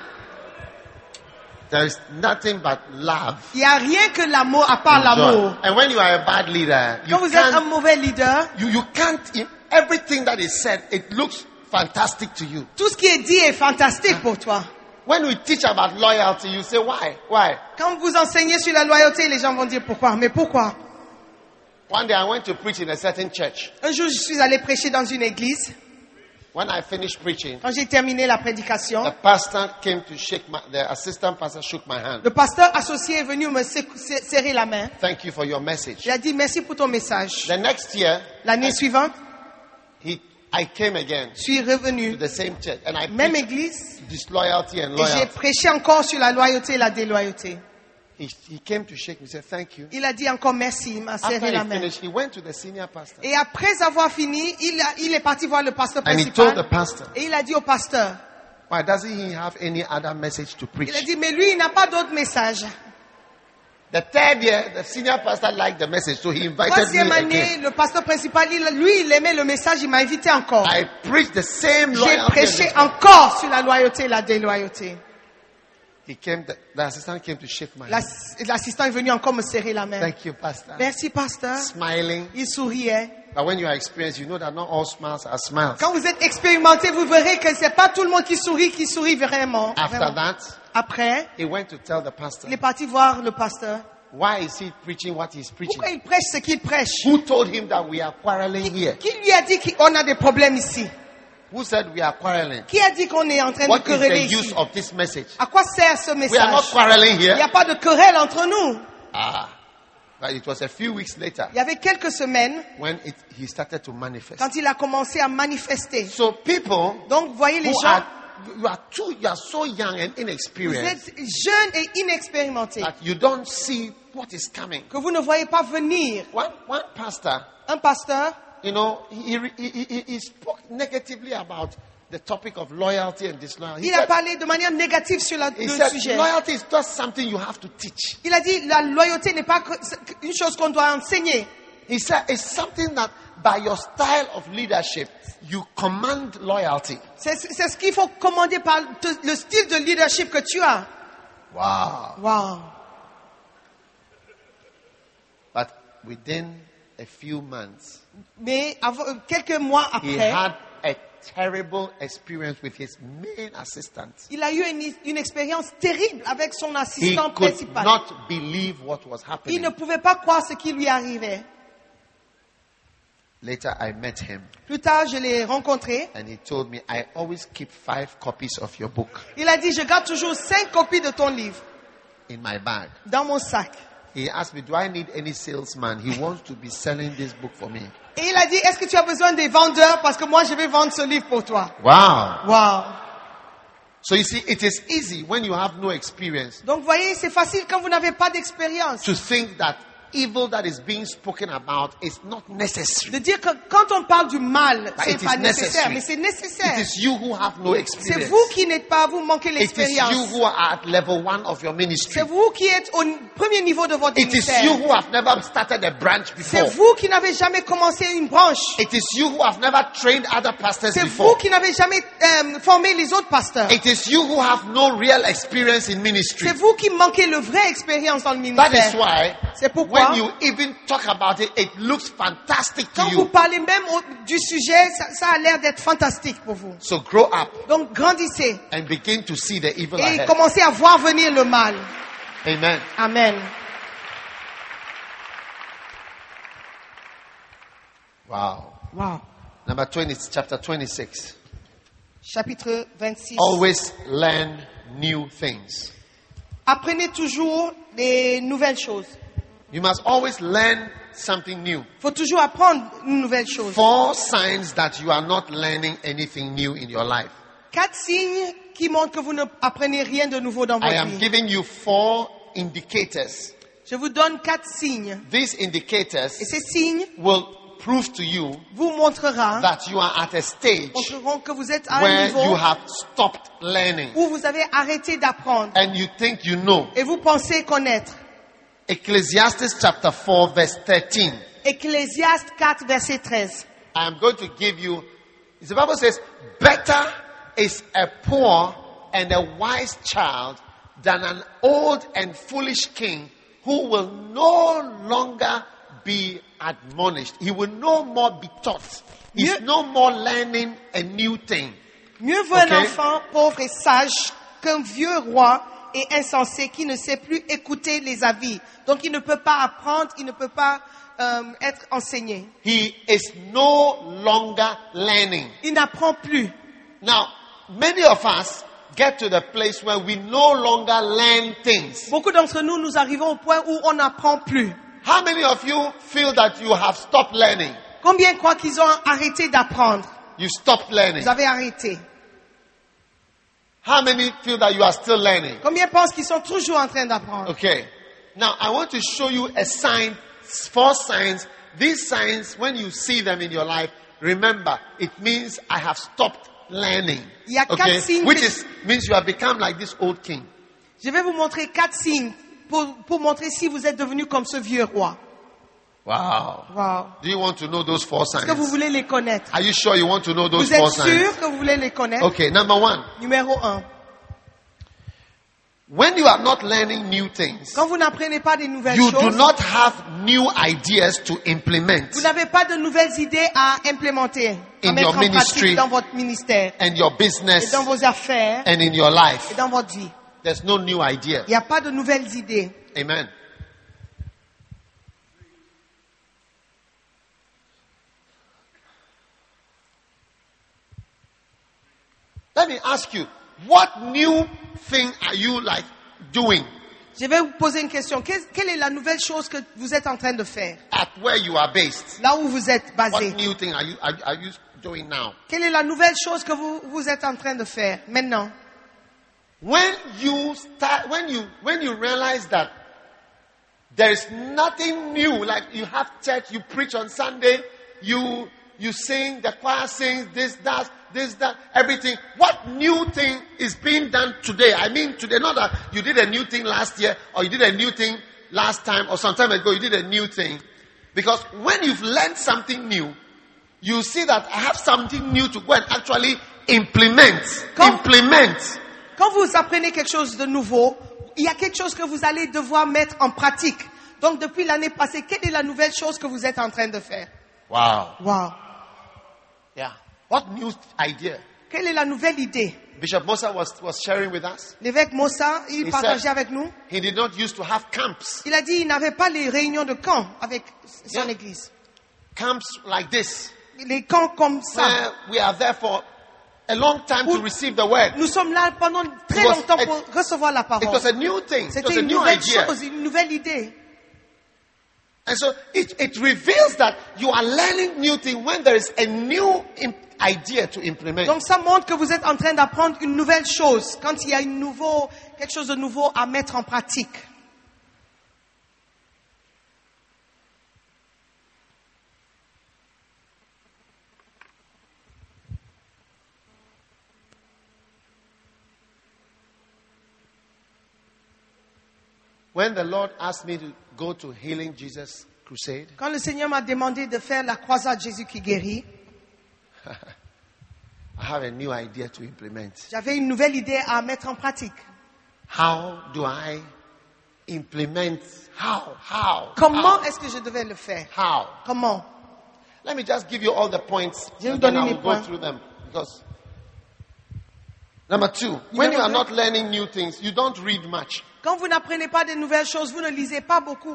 There is nothing but love. Il n'y a rien que l'amour à part and joy. l'amour. And when you are a bad leader, you Quand vous êtes un can't, mauvais leader, you, you can't, everything that is said, it looks fantastic to you. tout ce qui est dit est fantastique pour toi. When we teach about loyalty, you say, why? Why? Quand vous enseignez sur la loyauté, les gens vont dire pourquoi. Mais pourquoi? One day I went to preach in a certain church. Un jour, je suis allé prêcher dans une église. When I finished preaching, Quand j'ai terminé la prédication, the pastor came to shake my, the assistant pastor shook my hand. le pasteur associé est venu me se- se- serrer la main. Thank you for your message. Il a dit merci pour ton message. The next year, L'année suivante, he, I came again Je suis to revenu. the same church and I Même preached église. disloyalty and Et j'ai loyalty. prêché encore sur la loyauté et la déloyauté. He, he came to shake me, said thank you. Il a dit encore merci, il m'a After serré he la main. finished, he went to the senior pastor Et après avoir fini, il, a- il est parti voir le pasteur and he told the principal. pastor, Et il a dit au pasteur, why doesn't he have any other message to preach? il a dit, mais lui, il n'a pas d'autre message. The third year, the senior pastor liked the message, so he invited me Troisième année, again. le pasteur principal, il- lui, il aimait le message, il m'a invité encore. I preached the same J'ai loyalty. prêché and- encore sur la loyauté et la déloyauté. He came, the, the assistant came to shake my hand. L'ass- L'assistant est venu encore me serrer la main. Thank you, pastor. Merci, pasteur. Smiling. Il souriait. But when you are experienced, you know that not all smiles are smiles. Quand vous êtes expérimenté, vous verrez que c'est pas tout le monde qui sourit, qui sourit vraiment. After Vraiment. that, Après, he went to tell the pastor, il est parti voir le pasteur. why is he preaching what he's preaching? Pourquoi il prêche ce qu'il prêche? Who told him that we are quarreling here? Qui lui a dit qu'on a des problèmes ici? Who said we are quarreling? Qui a dit qu'on est en train de What is quereller the use ici? of this message? À quoi sert ce We are not message? quarreling Il n'y here. a pas de querelle entre nous. Ah, but it was a few weeks later Il y avait quelques semaines when it, he started to manifest. quand il a commencé à manifester. So people Donc, vous voyez les who gens, are, you are too, you are so young and vous inexperienced êtes jeunes et inexpérimentés, that you don't see what is coming. que vous ne voyez pas venir. One, one pastor, Un pasteur, you know, he, he, he, he- he spoke negatively about the topic of loyalty and disloyalty. He il a said, parlé de manière négative sur la- he le said sujet. loyalty is just something you have to teach. Il a dit, la loyauté n'est pas que- une chose qu'on doit enseigner. He said it's something that by your style of leadership, you command loyalty. C'est c'est ce qu'il faut commander par te- le style de leadership que tu as. Wow. Wow. But within a few months, Mais avant- quelques mois he après, had a terrible experience with his main assistant. il a eu une, une expérience terrible avec son He assistant could principal. not believe what was Il happening. ne pouvait pas croire ce qui lui arrivait. Later, I met him Plus tard, je l'ai rencontré. and he told me, I always keep five copies of your book Il a dit, je garde toujours cinq copies de ton livre in my bag. dans mon sac. He asked me, do I need any salesman? He wants to be selling this book for me. Et il a dit, est-ce que tu as besoin des vendeurs? Parce que moi, je vais vendre ce livre pour toi. Wow. Wow. So you see, it is easy when you have no experience Donc, vous voyez, c'est facile quand vous n'avez pas d'expérience. to think that evil that is being spoken about is not necessary. De dire que quand on parle du mal, But c'est it pas is nécessaire, necessary. mais c'est It nécessaire. is you who have no C'est experience. vous qui n'êtes pas, vous manquez It is you l'expérience. who are at level one of your ministry. C'est vous qui êtes au premier niveau de votre It is ministère. you who have never started a branch C'est before. vous qui n'avez jamais commencé une branche. It is you who have never trained other pastors C'est before. vous qui n'avez jamais euh, formé les autres pasteurs. It is you who have no real experience in ministry. C'est vous qui manquez le vrai expérience dans le That is ministère. why C'est pourquoi, when you even talk about it, it looks fantastic to quand vous you. parlez même au- du sujet, ça, ça a l'air d'être fantastique pour vous. So grow up Donc grandissez and begin to see the evil et ahead. commencez à voir venir le mal. Amen. Amen. Wow. Wow. Number twenty, chapter twenty-six. Chapitre vingt-six. Always learn new things. Apprenez toujours des nouvelles choses. You must always learn something new. Il faut toujours apprendre une nouvelle chose. Four signs that you are not learning anything new in your life. Quatre signes qui montrent que vous ne apprenez rien de nouveau dans I votre am vie. giving you four indicators. Je vous donne quatre signes. These indicators Et ces signes will prove to you vous montrera, that you are at a stage montreront que vous êtes à un where you niveau have stopped learning où vous avez arrêté d'apprendre and you think you know. et vous pensez connaître. Ecclesiastes chapter four verse thirteen. Ecclésiaste quatre, verset treize. I am going to give you, the Bible says, better is a poor and a wise child than an old and foolish king who will no longer be admonished. He will no more be taught. He's Mieux- no more learning a new thing. Mieux vaut un Ok. enfant pauvre et sage qu'un vieux roi et insensé qui ne sait plus écouter les avis. Donc il ne peut pas apprendre, il ne peut pas euh, être enseigné. He is no longer learning. Il n'apprend plus. Now, many of us get to the place where we no longer learn things. Beaucoup d'entre nous, nous arrivons au point où on n'apprend plus. How many of you feel that you have stopped learning? Combien croient qu'ils ont arrêté d'apprendre? You stopped learning. Vous avez arrêté. How many feel that you are still learning? Combien pensent qu'ils sont toujours en train d'apprendre? Okay. Now, I want to show you a sign, four signs. These signs, when you see them in your life, remember, it means I have stopped learning. Il y a Okay? quatre signes Which que- is, means you have become like this old king. Je vais vous montrer quatre signes pour, pour montrer si vous êtes devenu comme ce vieux roi. Wow. Wow. Do you want to know those four Est-ce que vous signs? voulez les connaître? Are you sure you want to know those Vous four êtes signs? sûr que vous voulez les connaître? Okay, number one. Numéro un. When you are not learning new things, Quand vous n'apprenez pas des nouvelles you do choses, not have new ideas to implement vous n'avez pas de nouvelles idées à implémenter, à In mettre your en ministry. pratique dans votre ministère, in your et business dans vos affaires, and in your et life. dans votre vie. There's no new idea. Il n'y a pas de nouvelles idées. Amen. Let me ask you, what new thing are you like doing Je vais vous poser une question. Qu'est- Quelle est la nouvelle chose que vous êtes en train de faire? at where you are based? Là où vous êtes What basé. new thing are you are, are you doing now? Quelle est la nouvelle chose que vous, vous êtes en train de faire maintenant? When you start, when you when you realize that there is nothing new, like you have church, you preach on Sunday, you you sing, the choir sings, this, that, this, that, everything. What new thing is being done today? I mean today, not that you did a new thing last year, or you did a new thing last time, or some time ago you did a new thing. Because when you've learned something new, you see that I have something new to go and actually implement. Come. Implement. Quand vous apprenez quelque chose de nouveau, il y a quelque chose que vous allez devoir mettre en pratique. Donc, depuis l'année passée, quelle est la nouvelle chose que vous êtes en train de faire? Wow. Wow. Yeah. What new idea? Quelle est la nouvelle idée? Bishop Mosa was, was sharing with us. L'évêque Mossa, il He partageait said- avec nous. He did not used to have camps. Il a dit qu'il n'avait pas les réunions de camp avec son Yeah. église. Camps like this. Les camps comme ça. Where we are there for a long time to Où- receive the word. Nous sommes là pendant très It was longtemps a- pour recevoir la It parole. was a new thing. It was C'était a une new nouvelle idea. chose, une nouvelle idée. And so it, it reveals that you are learning new thing when there is a new im- idea to implement. Donc ça montre que vous êtes en train d'apprendre une nouvelle chose quand il y a une nouveau, quelque chose de nouveau à mettre en pratique. When the Lord asked me to go to Healing Jesus Crusade, Quand le Seigneur m'a demandé de faire la croisade Jésus qui guérit, I have a new idea to implement. j'avais une nouvelle idée à mettre en pratique. How do I implement? How? How? Comment How? est-ce que je devais le faire? How? Comment? Let me just give you all the points Je vais vous and then donner I les will go points. through them. Because number two, when you are not learning new things, you don't read much. Quand vous n'apprenez pas de nouvelles choses, vous ne lisez pas beaucoup.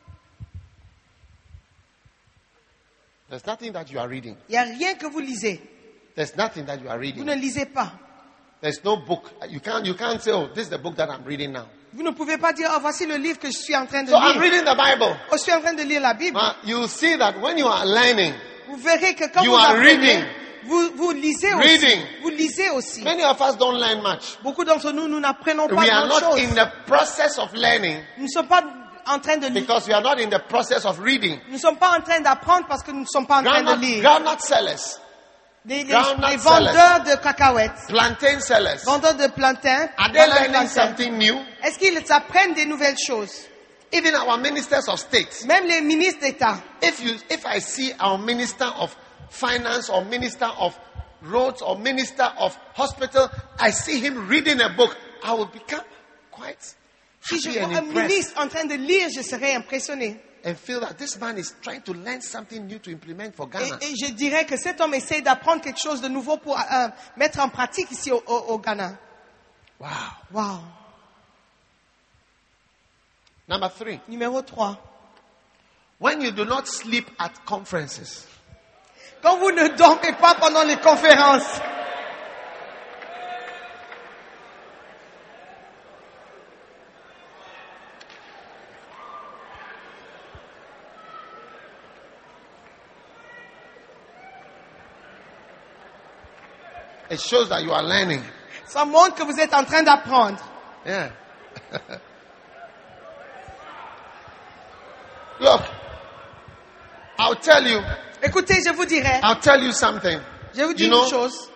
There's nothing that you are reading. Il n'y a rien que vous lisez. There's nothing that you are Vous reading. ne lisez pas. There's no book. You can't. You can't say, "Oh, this is the book that I'm reading now." Vous ne pouvez pas dire, oh, voici le livre que je suis en train de So I'm lire. reading the Bible. Oh, je suis en train de lire la Bible. Now, you see that when you are learning, Vous verrez que quand You vous are apprenez, reading. vous, vous lisez Reading. aussi. Vous lisez aussi. many of us don't learn much. Beaucoup d'entre nous, nous n'apprenons pas We are grand not chose. in the process of learning Nous ne sommes pas en train de lire. because we are not in the process of reading. Nous ne sommes pas en train d'apprendre parce que nous ne sommes pas en train de Groundnut, lire. groundnut sellers, Les, les- groundnut les vendeurs de cacahuètes, plantain sellers, vendeurs de plantains, are they vendeurs de learning plantains. something new? Est-ce qu'ils apprennent des nouvelles choses? Even our ministers of state. Même les ministres d'État. If you, if I see our minister of finance or minister of roads or minister of hospital, I see him reading a book, I will become quite Si je happy and vois un impressed ministre en train de lire, je serais impressionné. and feel that this man is trying to learn something new to implement for Et, Ghana. et je dirais que cet homme essaie d'apprendre quelque chose de nouveau pour euh, mettre en pratique ici au, au- au Ghana. Wow. Wow. Number three, Numéro trois. when you do not sleep at conferences, Quand vous ne dormez pas pendant les conférences, It shows that you are learning. Ça montre que vous êtes en train d'apprendre. Yeah. Look, I'll tell you, Écoutez, je vous dirai, I'll tell you something. je vous dis You know, une chose.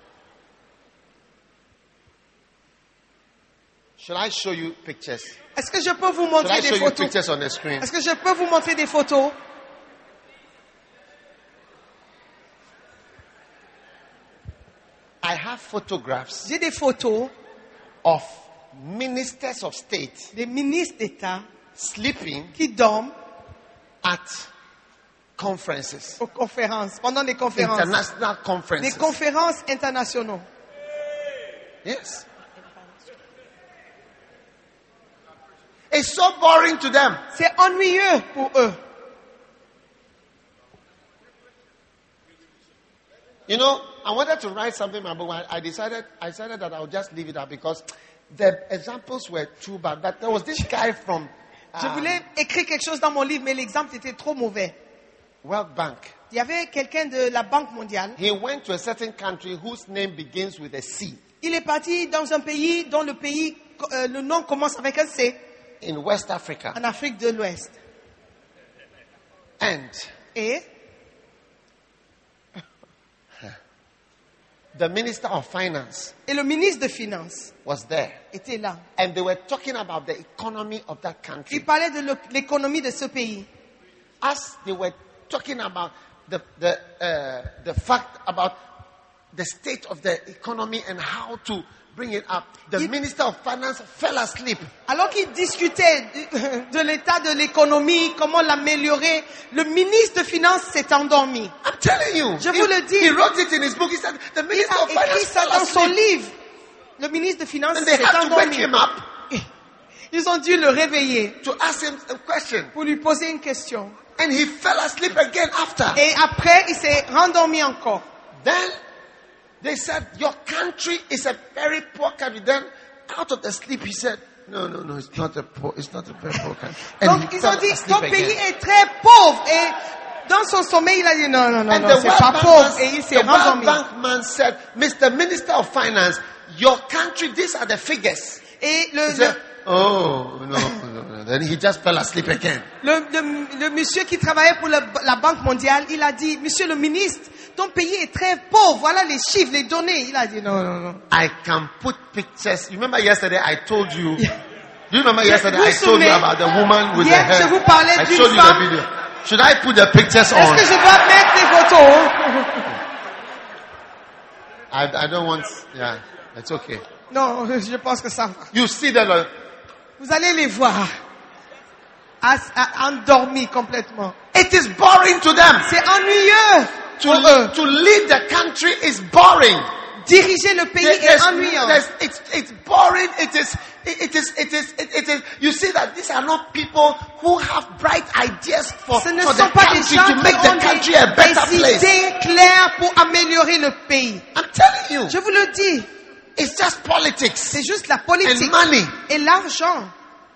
should I show you pictures? Est-ce que je peux vous Should montrer I des show you photos? pictures on the screen? Est-ce que je peux vous montrer des photos? I have photographs J'ai des photos of ministers of state des ministres d'État sleeping qui dorment at conferences, aux conférences, pendant des conférences. international Des conferences. conférences internationales. Yes. It's so boring to them. C'est ennuyeux pour eux. You know, I wanted to write something in my book. I I decided, I decided that I would just leave it out because the examples were too bad. But there was this guy from Je um, voulais écrire quelque chose dans mon livre, mais l'exemple était trop mauvais. World Bank. Il y avait quelqu'un de la Banque mondiale. He went to a certain country whose name begins with a C Il est parti dans un pays dont le pays, euh, le nom commence avec un C, in West Africa. en Afrique de l'Ouest. And Et the Minister of Finance Et le ministre de Finances was there. était là. And they were talking about the economy of that country. Il parlait de le- l'économie de ce pays. As they were talking about the, the, uh, the fact about the state of the economy and how to bring it up, the Il- Minister of Finance fell asleep. Alors qu'ils discutaient de, de l'état de l'économie, comment l'améliorer, le ministre de Finances s'est endormi. I'm telling you. Je he, vous le dis. He wrote it in his book. He said, the Il Minister a of écrit Finance ça fell dans son asleep. livre. Le ministre de Finances And they s'est had to wake endormi. him up Ils ont dû le réveiller to ask him a question. pour lui poser une question. And he fell asleep again after. Et après, il s'est rendormi encore. Then they said, your country is a very poor country. Then out of the sleep he said, no, no, no, it's not a poor, it's not a very poor country. And Donc, he ils ont fell dit, asleep ton pays again. est très pauvre. Et dans son sommeil, il a dit, non, non, non, And non, the c'est World pas Bank pauvre. man- Et il s'est the World rendormi. Bank man said, Mister Minister of Finance, your country, these are the figures. Et le, He said, oh, no, no, no. Then he just fell asleep again. le, le, le monsieur qui travaillait pour le- la Banque mondiale, il a dit, monsieur le ministre, ton pays est très pauvre. Voilà les chiffres, les données. Il a dit, non, non, non. I can put pictures. You remember yesterday I told you, do you remember yesterday vous I told you souvenez- about the woman with Hier, the hair? je vous parlais I d'une showed you femme- the video. Should I put the pictures Est-ce on? que je dois mettre des photos? I, I don't want, yeah, it's okay. Non, je pense que ça va. You see them, uh, Vous allez les voir. As- à- endormis complètement. it is boring to them. C'est ennuyeux To, pour eux. to lead the country is boring. Diriger le pays There- est there's- ennuyant. there's- it's, it's boring. It is, it, it is, it is, it, it is, you see that these are not people who have bright ideas for, Ce ne for the sont pas des country gens to make qui ont the country des, a better des place. idées claires pour améliorer le pays. I'm telling you, Je vous le dis, it's just politics c'est juste la and politique money. et l'argent.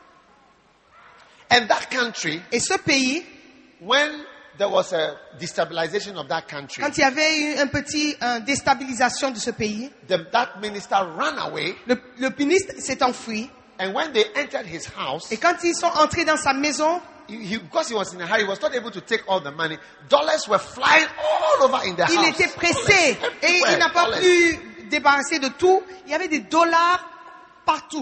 And that country, Et ce pays, when there was a destabilization of that country, quand il y avait eu un petit euh, déstabilisation de ce pays, the, that minister ran away. le, le ministre s'est enfui. And when they entered his house, Et quand ils sont entrés dans sa maison, he, he- because he was in a hurry, he was not able to take all the money. Dollars were flying all over in the il house. était pressé Dollars et il everywhere, n'a pas dollars. pu débarrasser de tout. Il y avait des dollars partout.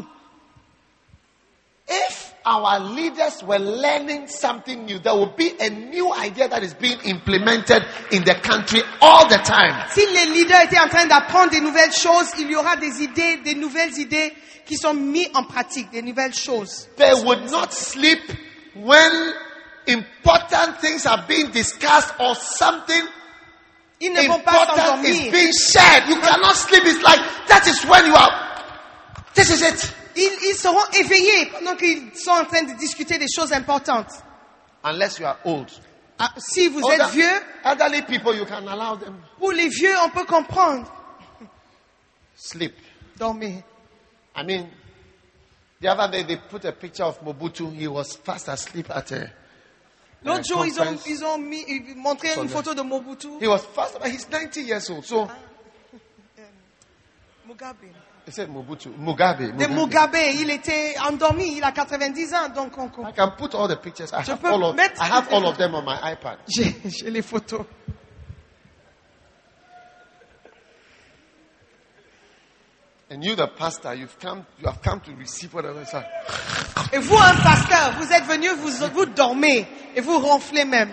If our leaders were learning something new, there would be a new idea that is being implemented in the country all the time. Si les leaders étaient en train d'apprendre des nouvelles choses, il y aura des idées, des nouvelles idées qui sont mises en pratique, des nouvelles choses. They would not sleep when important things are being discussed or something Ils ne vont pas important is s'endormir. being shared. You cannot sleep. It's like, that is when you are, this is it. Ils, ils seront éveillés pendant qu'ils sont en train de discuter des choses importantes. Unless you are old. Ah, si vous Older- êtes vieux, elderly people, you can allow them pour les vieux, on peut comprendre. sleep. Dormez. I mean, the other day they put a picture of Mobutu. He was fast asleep at a. L'autre Uh, jour, ils ont, conference. ils ont mis, ils montré une Sunday. photo de Mobutu. He was fast. But he's ninety years old. So Mugabe. He said Mobutu. Mugabe. De Mugabe. Mugabe, il était endormi, il a quatre-vingt-dix ans, donc on I can put all the pictures. I Je have peux all of, mettre- I have all of them on my iPad. j'ai j'ai les photos. And you, the pastor, you've come, you have come to receive whatever it's like. Et vous, un pasteur, vous êtes venu, vous, vous dormez et vous ronflez même.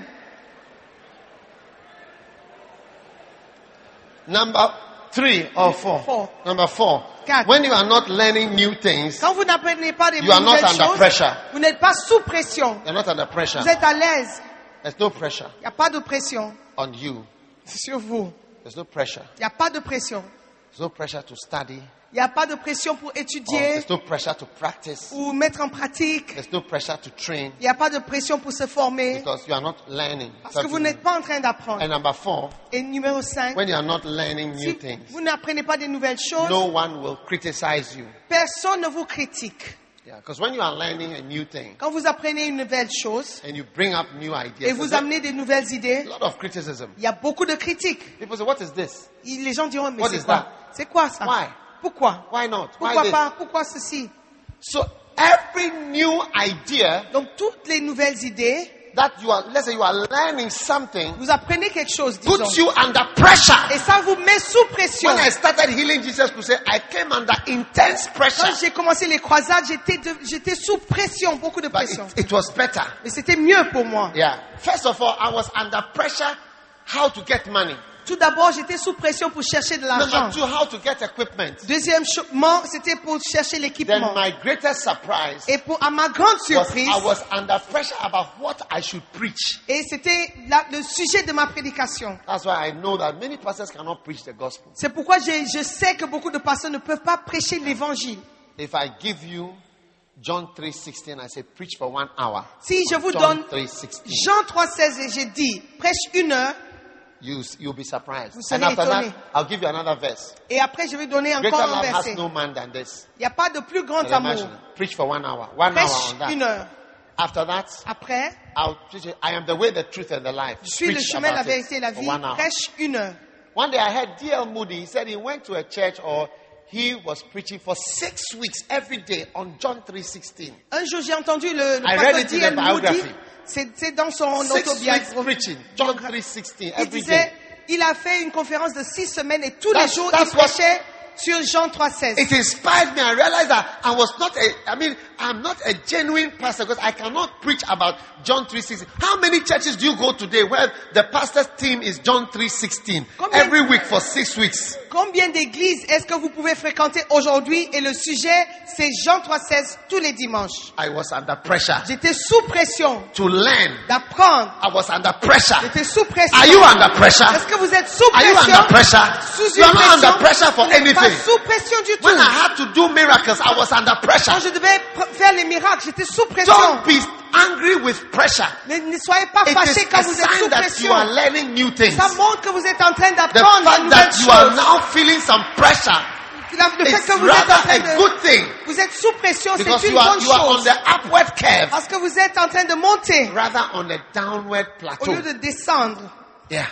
Number three or four. Four. Number four. Quatre. When you are not learning new things, Quand vous n'apprenez pas des You are not nouvelles under choses, pressure. vous n'êtes pas sous pression. you're not under pressure. Vous êtes à l'aise. There's no pressure Il n'y a pas de pression on you. sur vous. There's no pressure. Il n'y a pas de pression. There's no pressure to study. Il n'y a pas de pression pour Or étudier there's no pressure to practice. ou mettre en pratique. There's no pressure to train Il n'y a pas de pression pour se former because you are not learning. parce que vous something. n'êtes pas en train d'apprendre. And number four, Et numéro cinq, when you are not learning new si things, vous n'apprenez pas de nouvelles choses, no one will criticize you. personne ne vous critique. Yeah, because when you are learning a new thing Quand vous apprenez une nouvelle chose and you bring up new ideas, et vous there's amenez des nouvelles a idées, lot of criticism. il y a beaucoup de critiques. People say, "What is this? Et les gens diront, mais What c'est is quoi? that? C'est quoi ça? Why? Pourquoi? Why not? Why Pourquoi this?" pas? Pourquoi ceci? So every new idea Donc toutes les nouvelles idées, that you are, let's say you are learning something, vous apprenez quelque chose, disons. puts you under pressure. Et ça vous met sous pression. When I started Healing Jesus Crusade, I came under intense pressure. Quand j'ai commencé les croisades, j'étais de- j'étais sous pression, beaucoup de But pression. it, it was better. Mais c'était mieux pour moi. Yeah. First of all, I was under pressure how to get money. Tout d'abord, j'étais sous pression pour chercher de l'argent. Number two, how to get equipment. Deuxièmement, c'était pour chercher Then l'équipement. my greatest surprise Et pour, à ma grande was surprise, I was under pressure about what I should preach. et c'était la- le sujet de ma prédication. That's why I know that many pastors cannot preach the gospel. C'est pourquoi je, je sais que beaucoup de pasteurs ne peuvent pas prêcher l'évangile. If I give you John three sixteen, I say preach for one hour. Si je vous John donne three sixteen, Jean trois seize et j'ai dit, prêche une heure, you, you'll be surprised. Vous And serez after étonné. that, I'll give you another verse. et après je vais donner Greater encore un love verset. has no man than this. Il n'y a pas de plus grand Can you amour. imagine? Preach for one hour. One hour Prêche on that. une heure. After that, Après, I'll preach it. I am the way, the truth, and the life. je suis le Preach chemin, la about it vérité et la for vie. one hour. Prêche une heure. One day I heard D L Moody. He said he went to a church or he was preaching for six weeks every day on John three sixteen. Un jour, j'ai entendu le, le I read pasteur it in D the L Moody. biography. C'est c'est dans son Six weeks autobiographie. preaching John three sixteen Il every disait, day. il a fait une conférence de six semaines et tous That's- les jours, that's il what- prêchait sur Jean trois seize. It inspired me. I realized that I was not a, I mean, I'm not a genuine pastor because I cannot preach about John three sixteen. How many churches do you go today where the pastor's theme is John three sixteen Combien- every week for six weeks? Combien d'églises est-ce que vous pouvez fréquenter aujourd'hui et le sujet, c'est Jean trois seize tous les dimanches. I was under pressure J'étais sous pression to learn. d'apprendre. I was under pressure. J'étais sous pression. Are you under pressure? Est-ce que vous êtes sous Are you pression? under pressure? Sous You une are not pression? under pressure for Vous n'êtes pas anything. sous pression du tout. When I had to do miracles, I was under pressure. Quand je devais pr- faire les miracles, j'étais sous pression. Don't be angry with pressure. Ne, ne soyez pas It fâchés is quand a vous êtes sous sign that pression. you are learning new things. Ça montre que vous êtes en train The d'apprendre de fact nouvelles that you are choses. now feeling some pressure La- Le fait is que vous êtes en rather train a de, good thing vous êtes sous pression, because c'est une you are, bonne you are on chose. the upward curve Parce que vous êtes en train de monter rather on the downward au plateau. lieu de descendre. Yeah.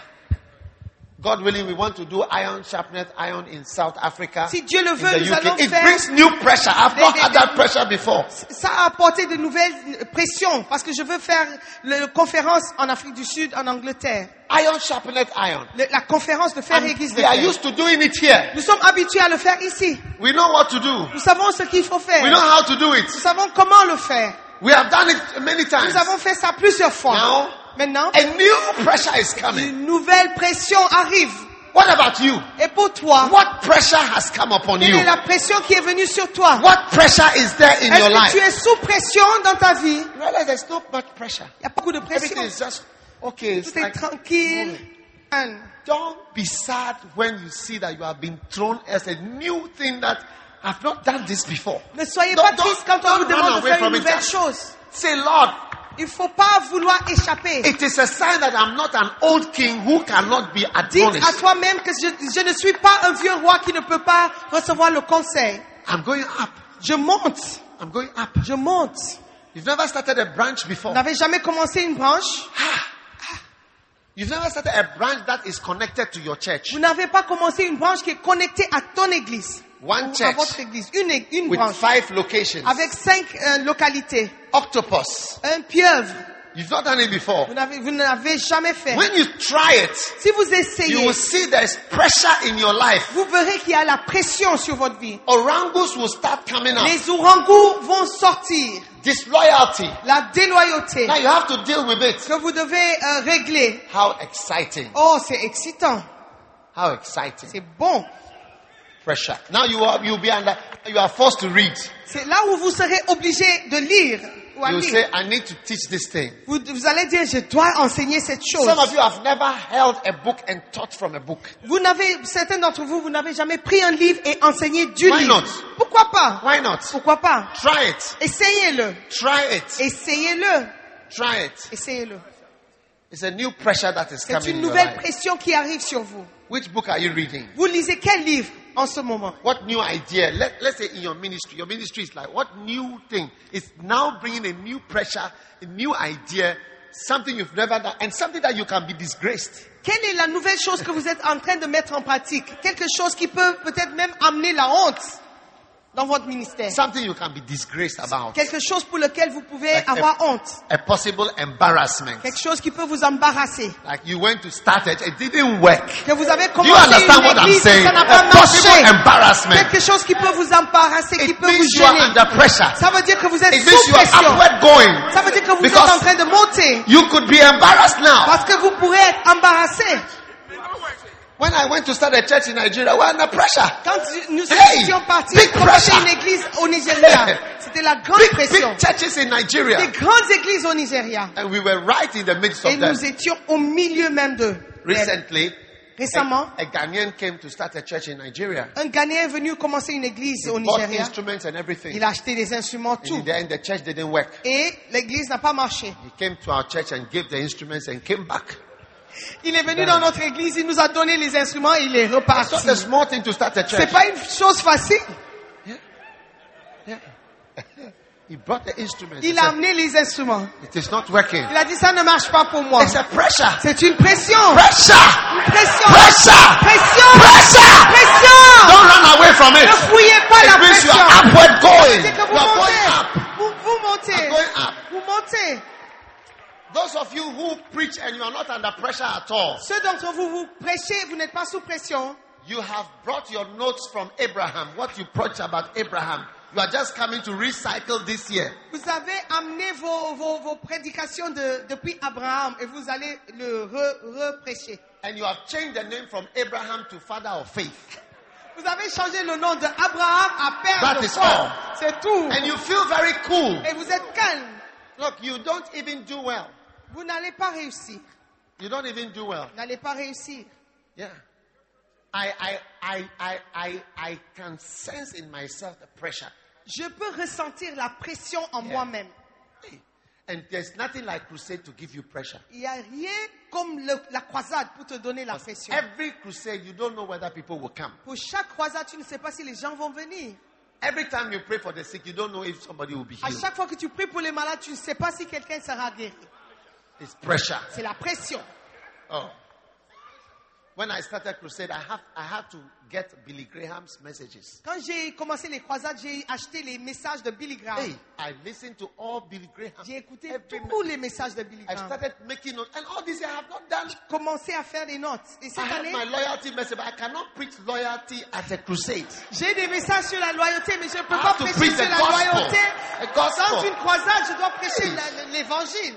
God willing, we want to do iron sharpened iron in South Africa. Si Dieu le in veut, the nous U K. allons It faire brings new pressure. I've des- not des- had that pressure before. Ça a apporté de nouvelles pressions parce que je veux faire le, conférence en Afrique du Sud, en Angleterre. Iron sharpened iron. Le- la conférence de fer And église de we are fer. used to doing it here. Nous sommes habitués à le faire ici. We know what to do. Nous savons ce qu'il faut faire. We know how to do it. Nous savons comment le faire. We have done it many times. Nous avons fait ça plusieurs fois. Now, Maintenant, a new pressure is coming. une nouvelle pression arrive. What about you? Et pour toi, What pressure has come upon quelle you? est la pression qui est venue sur toi? What pressure is there in your Est-ce que life? tu es sous pression dans ta vie? You realize there's not much pressure. Il n'y a pas beaucoup de pression. Everything is just okay. It's Tout est like, tranquille. And don't be sad when you see that you have been thrown as a new thing that I've not done this before. ne soyez Don't- pas don't- triste quand on don't vous run demande de away faire from une it. nouvelle Just chose. Say, Lord, Il ne faut pas vouloir échapper. it is a sign that I'm not an old king who cannot be Dites à admonished. toi-même que je, je ne suis pas un vieux roi qui ne peut pas recevoir le conseil. I'm going up. Je monte. I'm going up. Je monte. You've never started a branch before. Vous n'avez jamais commencé une branche? You've never started a branch that is connected to your church. Vous n'avez pas commencé une branche qui est connectée à ton église. One ou à church votre église, une, é- une with branche, five locations. avec cinq euh, localités, Octopus. un pieuvre, You've not done it before. vous n'avez, vous n'avez jamais fait. When you try it, Si vous you essayez, will see there's pressure in your life. vous verrez qu'il y a la pression sur votre vie. Orangus will start coming up. Les ourangous vont sortir, Disloyalty. la déloyauté Now you have to deal with it. que vous devez euh, régler. How exciting. Oh, c'est excitant, How exciting. c'est bon. Pressure. Now you are you'll be under you are forced to read. C'est là où vous serez obligé de lire. Ou à You lire. say, I need to teach this thing. Vous, vous allez dire, je dois enseigner cette chose. Some of you have never held a book and taught from a book. Vous n'avez, certains d'entre vous, vous n'avez jamais pris un livre et enseigné du Why livre. not? Pourquoi pas? Why not? Pourquoi pas? Try it. Essayez-le. Try it. Essayez-le. Try it. Essayez-le. It's a new pressure that is C'est coming une in your nouvelle life. pression qui arrive sur vous. Which book are you reading? Vous lisez quel livre en ce moment? What new idea? Let, let's say in your ministry, your ministry is like, what new thing is now bringing a new pressure, a new idea, something you've never done, and something that you can be disgraced. Quelle est la nouvelle chose que vous êtes en train de mettre en pratique? Quelque chose qui peut peut-être même amener la honte dans votre ministère. Something you can be disgraced about. Quelque chose pour lequel vous pouvez Like a- avoir honte. A possible embarrassment. Quelque chose qui peut vous embarrasser. Like you went to start it, it didn't work. Que vous avez Do you commencé understand une what I'm église et saying? ça n'a A pas possible marché. embarrassment. Quelque chose qui peut vous embarrasser, qui It peut vous means you are gêner. under pressure. Ça veut dire que vous êtes It means sous you are pression. upward going. Ça veut dire que vous êtes Because en train de monter. you could be embarrassed now. Parce que vous pourrez être embarrassé. When I went to start a church in Nigeria, we were under pressure. Quand nous Hey, étions partis big commencer pressure. une église au Nigeria, c'était la grande Big, pression. big churches in Nigeria. Des grandes églises au Nigeria. And we were right in the midst Et of them. nous étions au milieu même d'eux. Recently, Récemment, a, a Ghanaian came to start a church in Nigeria. un Ghanéen est venu commencer une église He au bought Nigeria. instruments and everything. Il a acheté des instruments, And tout. in the end, the church didn't work. Et l'église n'a pas marché. He came to our church and gave the instruments and came back. Il est venu dans notre église, il nous a donné les instruments et il est reparti. It's not a small thing to start a church. C'est pas une chose facile. Yeah. He brought the instruments. Il He a said, amené les instruments. it is not working. Il a dit ça ne marche pas pour moi. It's a pressure. C'est une pression. Pressure. Une pression. Pressure. Pression. Pressure. Pression. Don't run away from it. Ne fouillez pas la It means you pression. are upward going. C'est que You vous are going montez. up. Vous, vous montez. You are going up. Vous montez. Those of you who preach and you are not under pressure at all, Ceux d'entre vous, vous prêchez, vous n'êtes pas sous pression. you have brought your notes from Abraham, what you preach about Abraham. You are just coming to recycle this year. Vous avez amené vos, vos, vos prédications de, depuis Abraham et vous allez le re- reprêcher. And you have changed the name from Abraham to father of faith. Vous avez changé le nom de Abraham à père That de is foi. all. C'est tout. And you feel very cool. Et vous êtes calme. Look, you don't even do well. Vous n'allez pas réussir. You don't even do well. Vous n'allez pas réussir. Yeah. I, I, I, I, I, I can sense in myself the pressure. Je peux ressentir la pression en Yeah. moi-même. Hey. And there's nothing like crusade to give you pressure. Il n'y a rien comme le- la croisade pour te donner la pression. Every crusade, you don't know whether people will come. Pour chaque croisade, tu ne sais pas si les gens vont venir. Every time you pray for the sick, you don't know if somebody will be À healed. chaque fois que tu pries pour les malades, tu ne sais pas si quelqu'un sera guéri. It's pressure. C'est la pression. Oh. When I started crusade, I have I had to get Billy Graham's messages. Quand j'ai commencé les croisades, j'ai acheté les messages de Billy Graham. Hey, I listened to all Billy Graham. J'ai écouté Every tous les messages de Billy I Graham. started making notes, and all this I have not done. Commencé à faire des notes. Et I cette have année, my loyalty message, but I cannot preach loyalty at a crusade. j'ai des messages sur la loyauté, mais je ne peux I pas have to prêcher preach sur the la gospel. loyauté. The gospel. Dans une croisade, je dois prêcher Hey. la- l'évangile.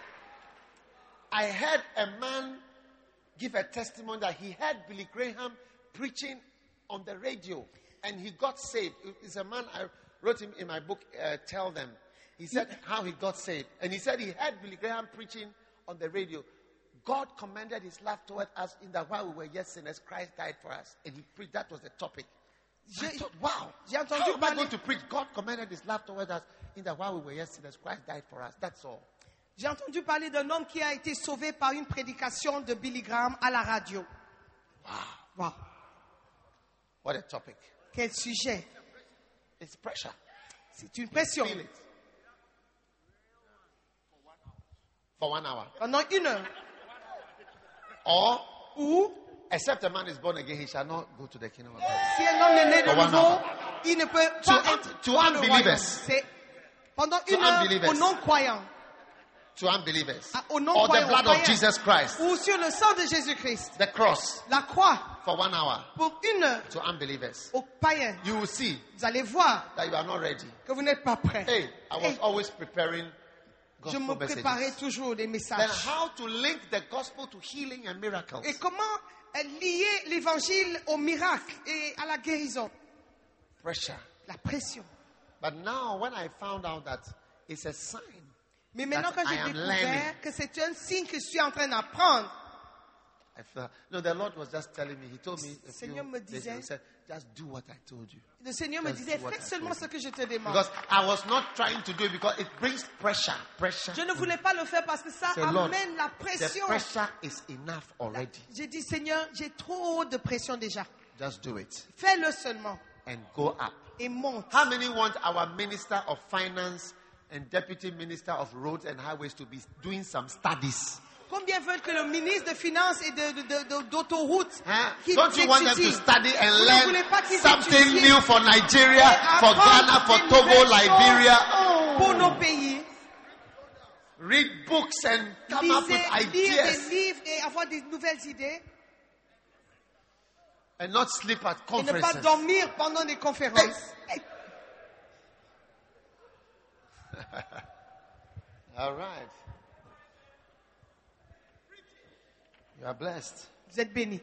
I heard a man give a testimony that he heard Billy Graham preaching on the radio and he got saved. It's a man, I wrote him in my book, uh, Tell Them. He said how he got saved. And he said he heard Billy Graham preaching on the radio. God commended his love toward us in that while we were yet sinners, Christ died for us. And he preached, that was the topic. I J'ai- thought, wow, j'ai entendu how am I parler- going to preach? God commended his love toward us in that while we were yet sinners, Christ died for us. That's all. J'ai entendu parler d'un homme qui a été sauvé par une prédication de Billy Graham à la radio. Wow. What a topic. Quel sujet. It's pressure. C'est une pression. Feel it. For one hour. Pendant une heure. Or Ou a Except a man is born again, he shall not go to the kingdom of heaven. Si un homme est né For de one nouveau, hour. il ne peut To pas un- être to dans le unbelievers. royaume. C'est pendant To une heure unbelievers. aux non-croyants. To unbelievers. Ah, aux Or the non-croyants. blood aux of païens. Jesus Christ. Ou sur le sang de Jésus-Christ. The cross. La croix, For one hour. pour une heure, To unbelievers. aux païens. You will see Vous allez voir that you are not ready. que vous n'êtes pas prêts. Hey, I was Hey. always preparing Je me gospel préparais messages. toujours des Then messages. how to link the gospel to healing and miracles? Et comment euh, lier l'évangile au miracle et à la guérison? Pressure. La pression. But now when I found out that it's a sign, Mais maintenant, That quand I j'ai am découvert learning. que c'est un signe que je suis en train d'apprendre, I felt, no, the Lord was just telling me, He told me a few Seigneur me days ago, disait- He said, just do what I told you. le Seigneur me Just disait, do what fais I seulement told ce que je te demande. Because I was not trying to do it because it brings pressure. Pressure. Je ne voulais pas le faire parce que ça Say, Lord, amène la the pression. pressure is enough already. J'ai dit, Seigneur, j'ai trop de pression déjà. Just do it Fais-le seulement and go up. et monte. How many want our Minister of Finance and Deputy Minister of Roads and Highways to be doing some studies? Combien veulent que le ministre de Finances et de, de, de- de- d'autoroute Huh? qu'il Don't you want them to étudie? study and Vous ne voulez pas learn qu'ils something étudient new for Nigeria, et for apprendre Ghana, for des Togo, nouvelles choses Liberia? pour nos pays? Read books and come up with Lisez, lire des ideas livres et avoir des nouvelles idées and not sleep at et ne pas conferences. dormir pendant des conférences. All right. You are blessed. Vous êtes bénis.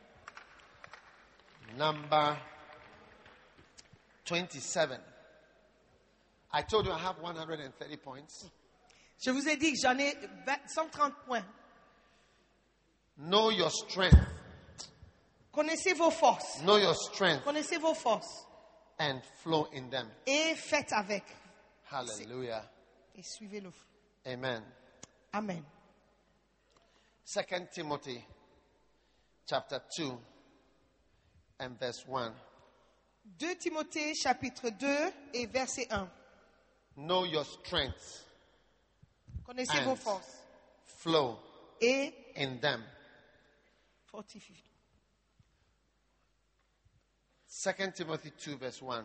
Number twenty-seven. I told you I have one hundred thirty points. Je vous ai dit que j'en ai vingt- cent trente points. Know your strength. Connaissez vos forces. Know your strength Connaissez vos forces. and flow in them. Et faites avec. Hallelujah. Et suivez le flux. Amen. Amen. Second Timothy chapter two and verse one. deux Timothée chapitre deux et verset un. Know your strength. Connaissez And vos forces. Flow Et in them. fortifiez. Second Timothy two verse one.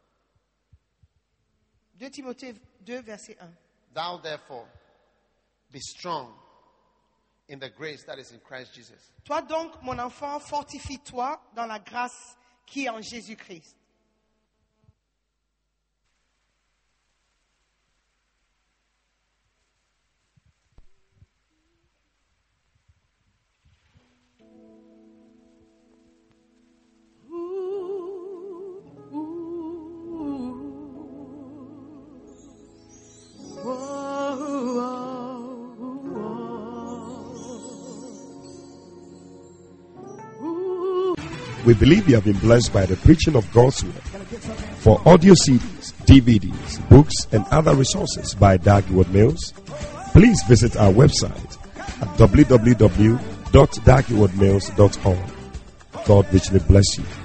deux Timothée deux verset un. Thou therefore be strong in the grace that is in Christ Jesus. Toi donc, mon enfant, fortifie-toi dans la grâce qui est en Jésus-Christ. We believe you have been blessed by the preaching of God's word. For audio C Ds, D V Ds, books, and other resources by Dag Heward-Mills, please visit our website at w w w dot dag heward mills dot org. God richly bless you.